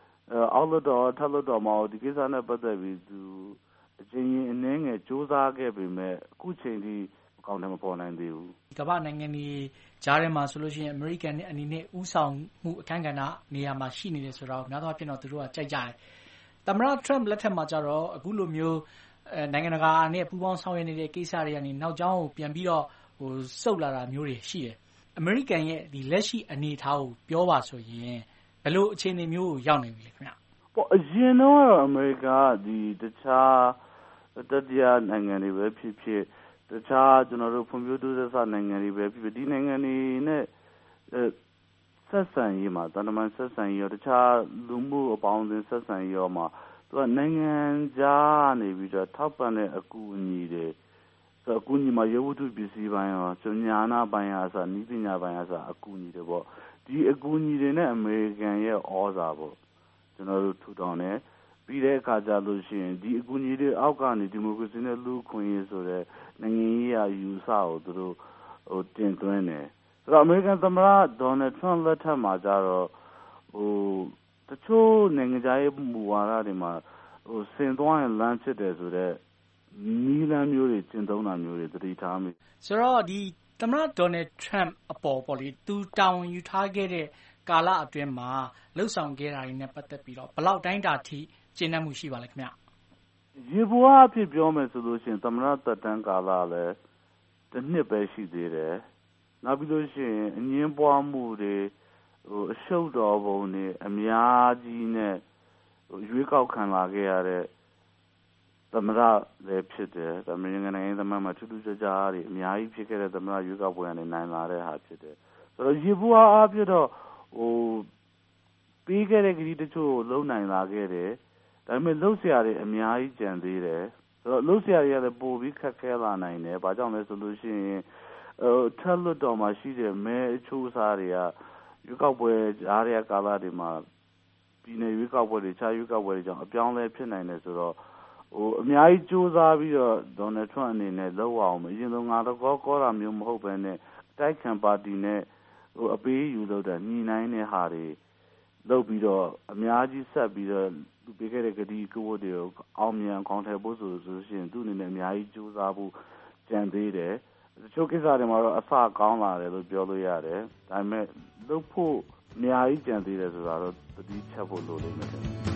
All the door, tell the dom, the kids are never we do. Jenny and Ning, a Josa gave him a good change count him upon and do. Kabanangani, Jarema solution, American and in Usang, who Kangana, near machine is around, not happy not to do a Jai. Tamara Trump let him Majaro, a Gulumio, Nanganaga, near Puan Saw in the Kisari and now Jao, Piambio, was solar Muri, she. American ရဲ့ဒီလက်ရှိအနေအထားကိုပြောပါဆိုရင်ဘယ်လိုအခြေအနေမျိုးကိုရောက်နေပြီလဲခင်ဗျ။ပေါ့အရင်တော့အမေရိကဒီတခြားတတိယနိုင်ငံတွေပဲဖြစ်ဖြစ်တခြားကျွန်တော်တို့ဖွံ့ဖြိုးတိုးတက်စနိုင်ငံတွေပဲဖြစ်ဖြစ်ဒီနိုင်ငံတွေနဲ့ဆက်ဆံရေးမှာတန်တမန်ဆက်ဆံရေးရောတခြားလူမှုအပေါင်းအသင်းဆက်ဆံရေးရောမှာသူကနိုင်ငံခြားနေပြီးတော့ထောက်ပံ့တဲ့အကူအညီတွေဆိုအကူအညီမှာရုပ်ဝတ္ထုပစ္စည်းပိုင်းရောဉာဏပိုင်းအားစနည်းပညာပိုင်းအားစအကူအညီတွေပေါ့ဒီအကူအညီတွေနဲ့အမေရိကန်ရဲ့ဩဇာပေါ့ကျွန်တော်တို့ထူထောင်တယ်ပြီးတဲ့အခါကျလို့ရှိရင်ဒီအကူအညီတွေအောက်ကနေဒီမိုကရေစီနဲ့လူ့ခွင့်ရေးဆိုတဲ့နိုင်ငံရေးအယူအဆကိုသူတို့ဟိုတင်သွင်းတယ်ဆိုတော့အမေရိကန်သမ္မတဒေါ်နယ်ထရန့်လက်ထက်မှာကျတော့ဟိုတချို့နိုင်ငံခြားရေးမူဝါဒတွေမှာဟိုစင်သွားရင်လမ်းဖြစ်တယ်ဆိုတဲ့နီးလမ်းမျိုးတွေကျင့်သုံးတာမျိုးတွေတတိထားမိဆိုတော့ဒီသမ္မတဒေါ်နယ်ထရန့်အပေါ်ပေါ့လေသူတာဝန်ယူထားခဲ့တဲ့ကာလအတွင်းမှာလှုပ်ဆောင်ခဲ့တာတွေနဲ့ပတ်သက်ပြီးတော့ဘယ်လောက်တိုင်းတာထိကျင့်တတ်မှုရှိပါလဲခင်ဗျရေပေါ်အဖြစ်ပြောမယ်ဆိုလို့ရှိရင်သမ္မတသက်တမ်းကာလလည်းတစ်နှစ်ပဲရှိသေးတယ်နောက်ပြီးလို့ရှိရင်အငင်းပွားမှုတွေဟိုအရှုပ်တော်ပုံတွေအများကြီးနဲ့ဟိုရွေးကောက်ခံလာခဲ့ရတဲ့သမ္မတလည်းဖြစ်တယ်။ဒါမျိုးနိုင်ငံရေးသမားမှာထူးထူးခြားခြားတွေအများကြီးဖြစ်ခဲ့တဲ့သမ္မတရွေးကောက်ပွဲကနေနိုင်လာတဲ့ဟာဖြစ်တယ်။ဆိုတော့ရေဘူးအားဖြင့်တော့ဟိုပြီးခဲ့တဲ့ကတိတချို့လုံနိုင်လာခဲ့တယ်။ဒါပေမဲ့လှုပ်ရှားတွေအများကြီးကြံသေးတယ်။ဆိုတော့လှုပ်ရှားတွေကလည်းပိုပြီးခက်ခဲလာနိုင်တယ်။ဘာကြောင့်လဲဆိုလို့ရှိရင်ဟိုထက်လွတ်တော်မှာရှိတဲ့မဲအချိုးအစားတွေကရွေးကောက်ပွဲအားရကာလတွေမှာပြည်내ရွေးကောက်ပွဲတွေခြားရွေးကောက်ပွဲတွေကြောင့်အပြောင်းလဲဖြစ်နိုင်တယ်ဆိုတော့ဟိုအများကြီးစူးစမ်းပြီးတော့ဒေါ်နယ်ထရန့်အနေနဲ့လောက်အောင်မအရင်ဆုံးငါတော့ကောကောတာမျိုးမဟုတ်ပဲနဲ့အတိုက်ခံပါတီနဲ့ဟိုအပေးယူလို့တဲ့ညီနိုင်တဲ့ဟာတွေလုပ်ပြီးတော့အများကြီးဆက်ပြီးတော့သူပေးခဲ့တဲ့ကတိကဝတ်တွေကိုအောင်မြင်အောင်ထည့်ဖို့ဆိုဆိုရှင်သူ့အနေနဲ့အများကြီးစူးစမ်းဖို့ကြံသေးတယ်တချို့ကိစ္စတွေမှာတော့အဆကောင်းလာတယ်လို့ပြောလို့ရတယ်ဒါပေမဲ့လုပ်ဖို့အများကြီးကြံသေးတယ်ဆိုတာတော့သတိချက်ဖို့လိုလိမ့်မယ်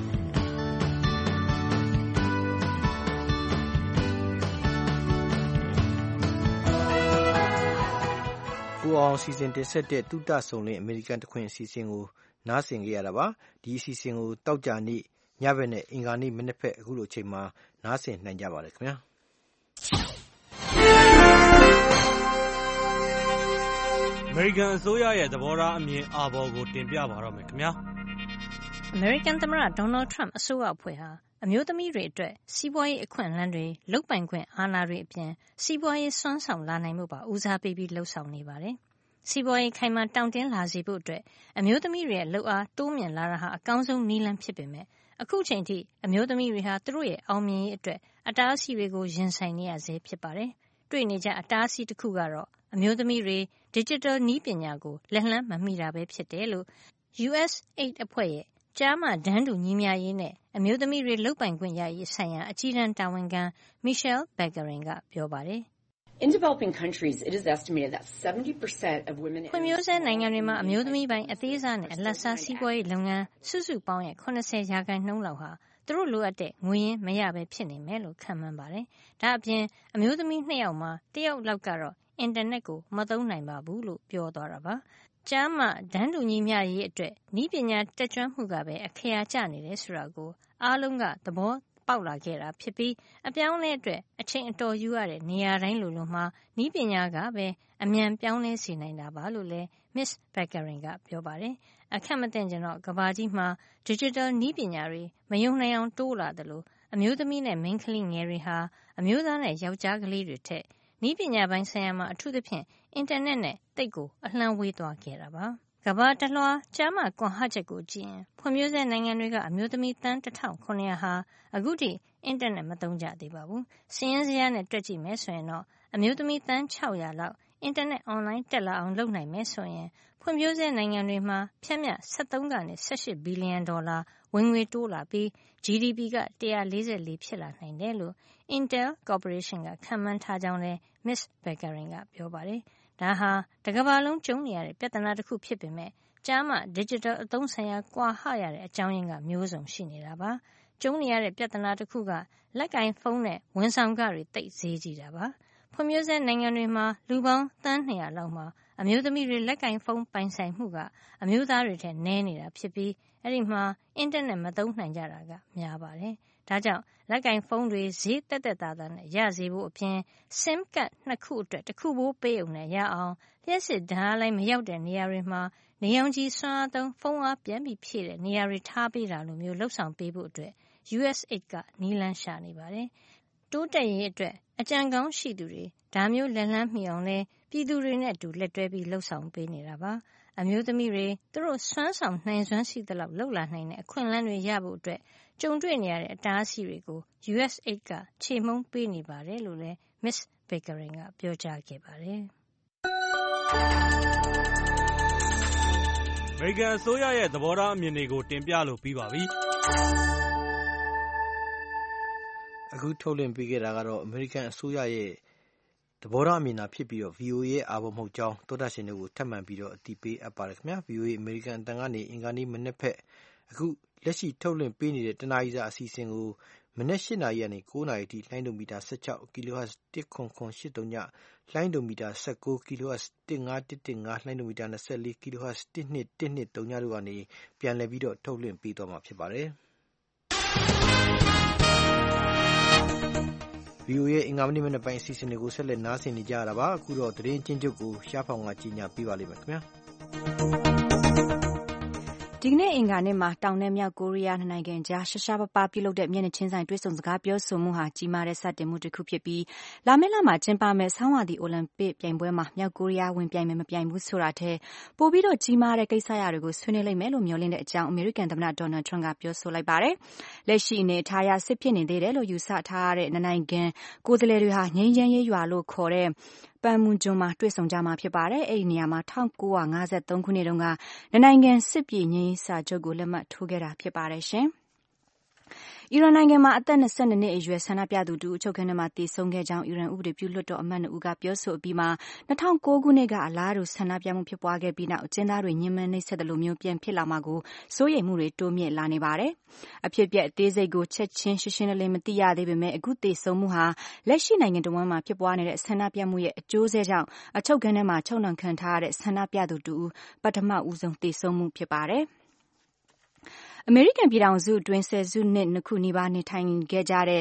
ကိုအောင်စီစဉ်တင်ဆက်တဲ့တုတဆုံလင်းအမေရိကန်တခွင်အစီအစဉ်ကိုနားဆင်ကြရတာပါဒီအစီအစဉ်ကိုတောက်ကြနေ့ညဘက်နဲ့အင်္ဂါနေ့မနေ့ဖက်အခုလိုအချိန်မှာနားဆင်နိုင်ကြပါလေခင်ဗျာအမေရိကန်အစိုးရရဲ့သဘောထားအမြင်အာဘော်ကိုတင်ပြပါတော့မယ်ခင်ဗျာအမေရိကန်သမ္မတဒေါ်နယ်ထရန့်အစိုးရအဖွဲ့ဟာအမျိုးသမီးတွေအတွက်စီးပွားရေးအခွင့်အလမ်းတွေလုပ်ပိုင်ခွင့်အာဏာတွေအပြင်စီးပွားရေးစွမ်းဆောင်လာနိုင်မှုပါဦးစားပေးပြီးလှုပ်ဆောင်နေပါတယ်။စီးပွားရေးခိုင်မာတောင့်တင်းလာစေဖို့အတွက်အမျိုးသမီးတွေရဲ့လှုပ်အားတိုးမြင့်လာတာဟာအကောင်းဆုံးနည်းလမ်းဖြစ်ပေမဲ့အခုချိန်ထိအမျိုးသမီးတွေဟာသူတို့ရဲ့အောင်မြင်ရေးအတွက်အတားအဆီးတွေကိုရင်ဆိုင်နေရဆဲဖြစ်ပါတယ်။တွေ့နေကြအတားအဆီးတစ်ခုကတော့အမျိုးသမီးတွေ digital နည်းပညာကိုလက်လှမ်းမမီတာပဲဖြစ်တယ်လို့ U S A I D အဖွဲ့ရဲ့ကျားမတန်းတူညီမျှရေးနဲ့အမျိုးသမီးတွေလုပ်ပိုင်ခွင့်ရရေးဆိုင်ရာအကြီးတန်းတာဝန်ခံ Michelle Beckering ကပြောပါတယ်။ In developing countries, it is estimated that seventy percent of women in ဖွံ့ဖြိုးဆဲနိုင်ငံတွေမှာအမျိုးသမီးပိုင်းအသေးစားနဲ့အလတ်စားစီးပွားရေးလုပ်ငန်းစုစုပေါင်းရဲ့၇၀ရာခိုင်နှုန်းလောက်ဟာသူတို့လိုအပ်တဲ့ငွေရင်းမရပဲဖြစ်နေမယ်လို့ခန့်မှန်းပါတယ်။ဒါအပြင်အမျိုးသမီးနှစ်ယောက်မှာတစ်ယောက်လောက်ကတော့အင်တာနက်ကိုမသုံးနိုင်ပါဘူးလို့ပြောသွားတာပါ။ကျားမဒန်းတူညီမျှရေးအတွက်နည်းပညာတက်ကြွမှုကပဲအခရာကျနေတယ်ဆိုတာကိုအားလုံးကသဘောပေါက်လာခဲ့တာဖြစ်ပြီးအပြောင်းလဲအတွက်အချိန်အတော်ယူရတဲ့နေရာတိုင်းလိုလိုမှာနည်းပညာကပဲအမြန်ပြောင်းလဲစေနိုင်တာပါလို့လည်း Miss Beckerin ကပြောပါတယ်။အခက်မသင့်ကြတော့ကဘာကြီးမှာ digital နည်းပညာတွေမယုံနိုင်အောင်တိုးလာတယ်လို့အမျိုးသမီးနဲ့မိန်းကလေးငယ်တွေဟာအမျိုးသားနဲ့ယောက်ျားကလေးတွေထက်နည်းပညာပိုင်းဆိုင်ရာမှာအထူးသဖြင့်အင်တာနက်နဲ့တိတ်ကိုအလှမ်းဝေးသွားခဲ့တာပါ။ကမ္ဘာတလွှားကျားမကွန်ဟချက်ကိုကြည့်ရင်ဖွံ့ဖြိုးဆဲနိုင်ငံတွေကအမျိုးသမီးသန်းတစ်ထောင်ခုနှစ်ရာဟာအခုထိအင်တာနက်မသုံးကြသေးပါဘူး။စာရင်းဇယားနဲ့တွက်ကြည့်မယ်ဆိုရင်တော့အမျိုးသမီးသန်းခြောက်ရာလောက်အင်တာနက်အွန်လိုင်းတက်လာအောင်လုပ်နိုင်မယ်ဆိုရင်ဖွံ့ဖြိုးဆဲနိုင်ငံတွေမှာဖြတ်မြတ်၁၃ကနေ၁၈ဘီလီယံဒေါ်လာဝင်ငွေတိုးလာပြီး ဂျီဒီပီ က၁၄၄ဖြစ်လာနိုင်တယ်လို့ Intel Corporation ကခန့်မှန်းထားကြောင်းလည်း Miss Beckerin ကပြောပါတယ်။ဒါဟာတကမ္ဘာလုံးကြုံနေရတဲ့ပြဿနာတစ်ခုဖြစ်ပေမဲ့ကျားမ digital အသုံးဆိုင်ရာကွာဟရတဲ့အကြောင်းရင်းကမျိုးစုံရှိနေတာပါ။ကျုံနေရတဲ့ပြဿနာတစ်ခုကလက်ကင်ဖုန်းနဲ့ဝန်ဆောင်ခတွေသိပ်ဈေးကြီးတာပါ။ဖွံ့ဖြိုးဆဲနိုင်ငံတွေမှာလူပေါင်းသန်းနှစ်ရာလောက်မှာအမျိုးသမီးတွေလက်ကင်ဖုန်းပိုင်ဆိုင်မှုကအမျိုးသားတွေထက်နည်းနေတာဖြစ်ပြီးအဲ့ဒီမှာအင်တာနက်မသုံးနိုင်ကြတာကများပါတယ်။ဒါကြောင့်လက်ကင်ဖုန်းတွေဈေးတက်တက်သားသားနဲ့ရစေဖို့အပြင် SIM ကတ်နှစ်ခုအတွက်တစ်ခုပိုးပေးုံနဲ့ရအောင်လျှက်စစ်ဓာတ်အားလိုင်းမရောက်တဲ့နေရာတွေမှာနေရောင်ခြည်စွမ်းအားသုံးဖုန်းအားပြန်ပြီးဖြည့်တဲ့နေရာတွေထားပေးတာလိုမျိုးလှုပ်ဆောင်ပေးဖို့အတွက် ယူအက်စ်အေဒ် ကနည်းလမ်းရှာနေပါတယ်။တိုးတက်ရေးအတွက်အကြံကောင်းရှိသူတွေဒါမျိုးလက်လှမ်းမီအောင်လဲပြည်သူတွေနဲ့အတူလက်တွဲပြီးလှုပ်ဆောင်ပေးနေတာပါ။အမျိုးသမီးတွေသူတို့စွမ်းဆောင်နိုင်စွမ်းရှိသလောက်လှုပ်လာနိုင်တဲ့အခွင့်အလမ်းတွေရဖို့အတွက်ကြုံတွေ့နေရတဲ့အတားအဆီးတွေကို ယူအက်စ်အေဒ် ကခြေမှုန်းပေးနေပါတယ်လို့လည်း Miss Beckerin ကပြောကြားခဲ့ပါတယ်။အမေရိကန်အစိုးရရဲ့သဘောထားအမြင်တွေကိုတင်ပြလို့ပြီးပါပြီ။အခုထုတ်လွှင့်ပေးခဲ့တာကတော့အမေရိကန်အစိုးရရဲ့သဘောထားအမြင်သာဖြစ်ပြီးတော့ ဗွီအိုအေ ရဲ့အာဘော်မဟုတ်ကြောင်းသောတာရှင်တွေကိုထပ်မံပြီးတော့အသိပေးအပ်ပါတယ်ခင်ဗျာ။ ဗွီအိုအေ အမေရိကန်အသံကနေအင်္ဂါနေ့မနက်ဖက်အခုလက်ရှိထုတ်လွှင့်ပေးနေတဲ့တနာရီစာအစီအစဉ်ကိုမနက်၈နာရီကနေ၉နာရီအထိလိုင်းဒိုမီတာ၁၆ kHz ၁ခွန်ခွန်၈၃ညလိုင်းဒိုမီတာ၁၉ kHz ၁၅၁၁၅လိုင်းဒိုမီတာ၂၄ kHz ၁၂၁၂၃ညတို့ကနေပြန်လည်ပြီးတော့ထုတ်လွှင့်ပေးသွားမှာဖြစ်ပါတယ်။ ဗွီအိုအေရဲ့အင်္ဂါနေ့မနက်ပိုင်းအစီအစဉ်တွေကိုဆက်လက်နားဆင်နေကြရတာပါ။အခုတော့သတင်းချင်းချုပ်ကိုရှားဖောင်ကကြီးညာပေးပါလိမ့်မယ်ခင်ဗျာ။ဒီကနေ့အင်္ဂါနေ့မှာတောင်နဲ့မြောက်ကိုရီးယားနှစ်နိုင်ငံကြားရှားရှားပါးပါးပြုလုပ်တဲ့မျက်နှာချင်းဆိုင်တွေ့ဆုံစကားပြောဆိုမှုဟာကြီးမားတဲ့စတင်မှုတစ်ခုဖြစ်ပြီးလာမယ့်လမှာကျင်းပမယ့်ဆောင်းရာသီအိုလံပစ်ပြိုင်ပွဲမှာမြောက်ကိုရီးယားဝင်ပြိုင်မယ်မပြိုင်ဘူးဆိုတာထက်ပိုပြီးတော့ကြီးမားတဲ့ကိစ္စရပ်တွေကိုဆွေးနွေးလိမ့်မယ်လို့မျှော်လင့်တဲ့အကြောင်းအမေရိကန်သမ္မတဒေါ်နယ်ထရန့်ကပြောဆိုလိုက်ပါတယ်။လက်ရှိအနေအထားအရစစ်ဖြစ်နေသေးတယ်လို့ယူဆထားရတဲ့နိုင်ငံကိုယ်စားလှယ်တွေဟာငြိမ်းချမ်းရေးရွာလို့ခေါ်တဲ့ပန်မွန်ကျွန်းမှာတွေ့ဆုံကြမှာဖြစ်ပါတယ်။အဲဒီနေရာမှာ၁၉၅၃ခုနှစ်တုန်းကနိုင်ငံစစ်ပြေငြိမ်းစာချုပ်ကိုလက်မှတ်ထိုးခဲ့တာဖြစ်ပါတယ်ရှင်။အီရန်နိုင်ငံမှာအသက်၂၂နှစ်အရွယ်ဆန္ဒပြသူတူအချုပ်ခန်းထဲမှာတည်ဆုံခဲ့ကြောင်းအီရန်ဥပဒေပြုလွှတ်တော်အမတ်နှစ်ဦးကပြောဆိုအပြီးမှာ၂၀၀၉ခုနှစ်ကအလားတူဆန္ဒပြမှုဖြစ်ပွားခဲ့ပြီးနောက်အကျဉ်းသားတွေညှဉ်းပန်းနှိပ်စက်သလိုမျိုးပြန်ဖြစ်လာမှာကိုစိုးရိမ်မှုတွေတိုးမြင့်လာနေပါတယ်။အဖြစ်အပျက်အသေးစိတ်ကိုချက်ချင်းရှင်းရှင်းလင်းလင်းမသိရသေးပေမဲ့အခုတည်ဆုံမှုဟာလက်ရှိနိုင်ငံတော်မှာဖြစ်ပွားနေတဲ့ဆန္ဒပြမှုရဲ့အကျိုးဆက်ကြောင့်အချုပ်ခန်းထဲမှာချုပ်နှောင်ခံထားရတဲ့ဆန္ဒပြသူတူပထမဦးဆုံးတည်ဆုံမှုဖြစ်ပါတယ်။အမေရိကန်ပြည်ထောင်စုအတွင်းဆယ်စုနှစ်နှစ်ခုနီးပါးနေထိုင်ခဲ့ကြတဲ့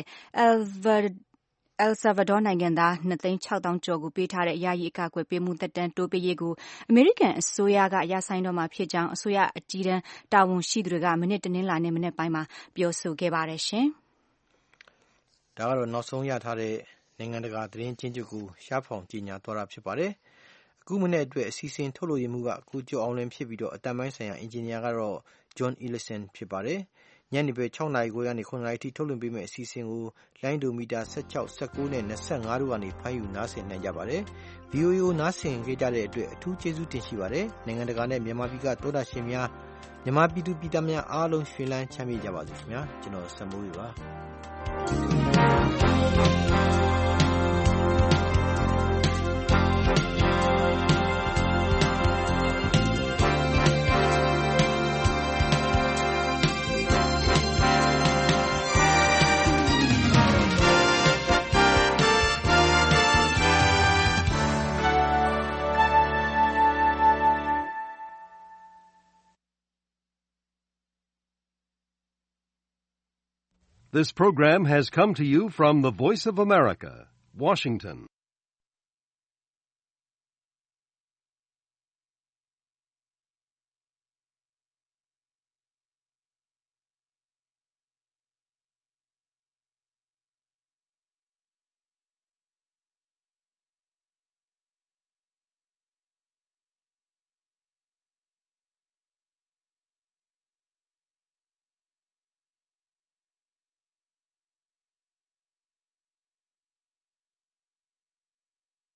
El Salvador နိုင်ငံသားနှစ်သိန်းခြောက်သောင်းကျော်ကိုပေးထားတဲ့ယာယီအကာအကွယ်ပေးမှုသက်တမ်းတိုးပေးရေးကိုအမေရိကန်အစိုးရကရပ်ဆိုင်းတော့မှာဖြစ်ကြောင်းအစိုးရအကြီးတန်းတာဝန်ရှိသူတွေကမနေ့တနင်္လာနေ့မနေ့ပိုင်းမှာပြောဆိုခဲ့ပါတယ်ရှင်။ဒါကတော့နောက်ဆုံးရထားတဲ့နိုင်ငံတကာသတင်းချင်းချုပ်ကိုရှားဖောင်ကြီးညာသွားတာဖြစ်ပါတယ်။အခုမနေ့အတွက်အစီအစဉ်ထုတ်လို့ရမှုကကိုကျော်အောင်လင်းဖြစ်ပြီးတော့အတန်ပိုင်းဆိုင်ရာအင်ဂျင်နီယာကတော့ John Ellison ဖြစ်ပါတယ်။ညနေပဲ၆နာရီခွဲကနေ၇နာရီထိထုတ်လွှင့်ပေးမယ့်အစီအစဉ်ကိုလိုင်းဒိုမီတာ၁၆ ၁၉နဲ့၂၅တို့ကနေဖမ်းယူနားဆင်နိုင်ကြပါတယ်။ ဗွီအိုအေကိုနားဆင်ခဲ့ကြတဲ့အတွက်အထူးကျေးဇူးတင်ရှိပါတယ်။နိုင်ငံတကာနဲ့မြန်မာပြည်ကသောတာရှင်များမြန်မာပြည်သူပြည်သားများအားလုံးရွှင်လန်းချမ်းမြေ့ကြပါစေခင်ဗျာ။ကျွန်တော်စံမိုးပါ။ This program has come to you from the Voice of America, Washington.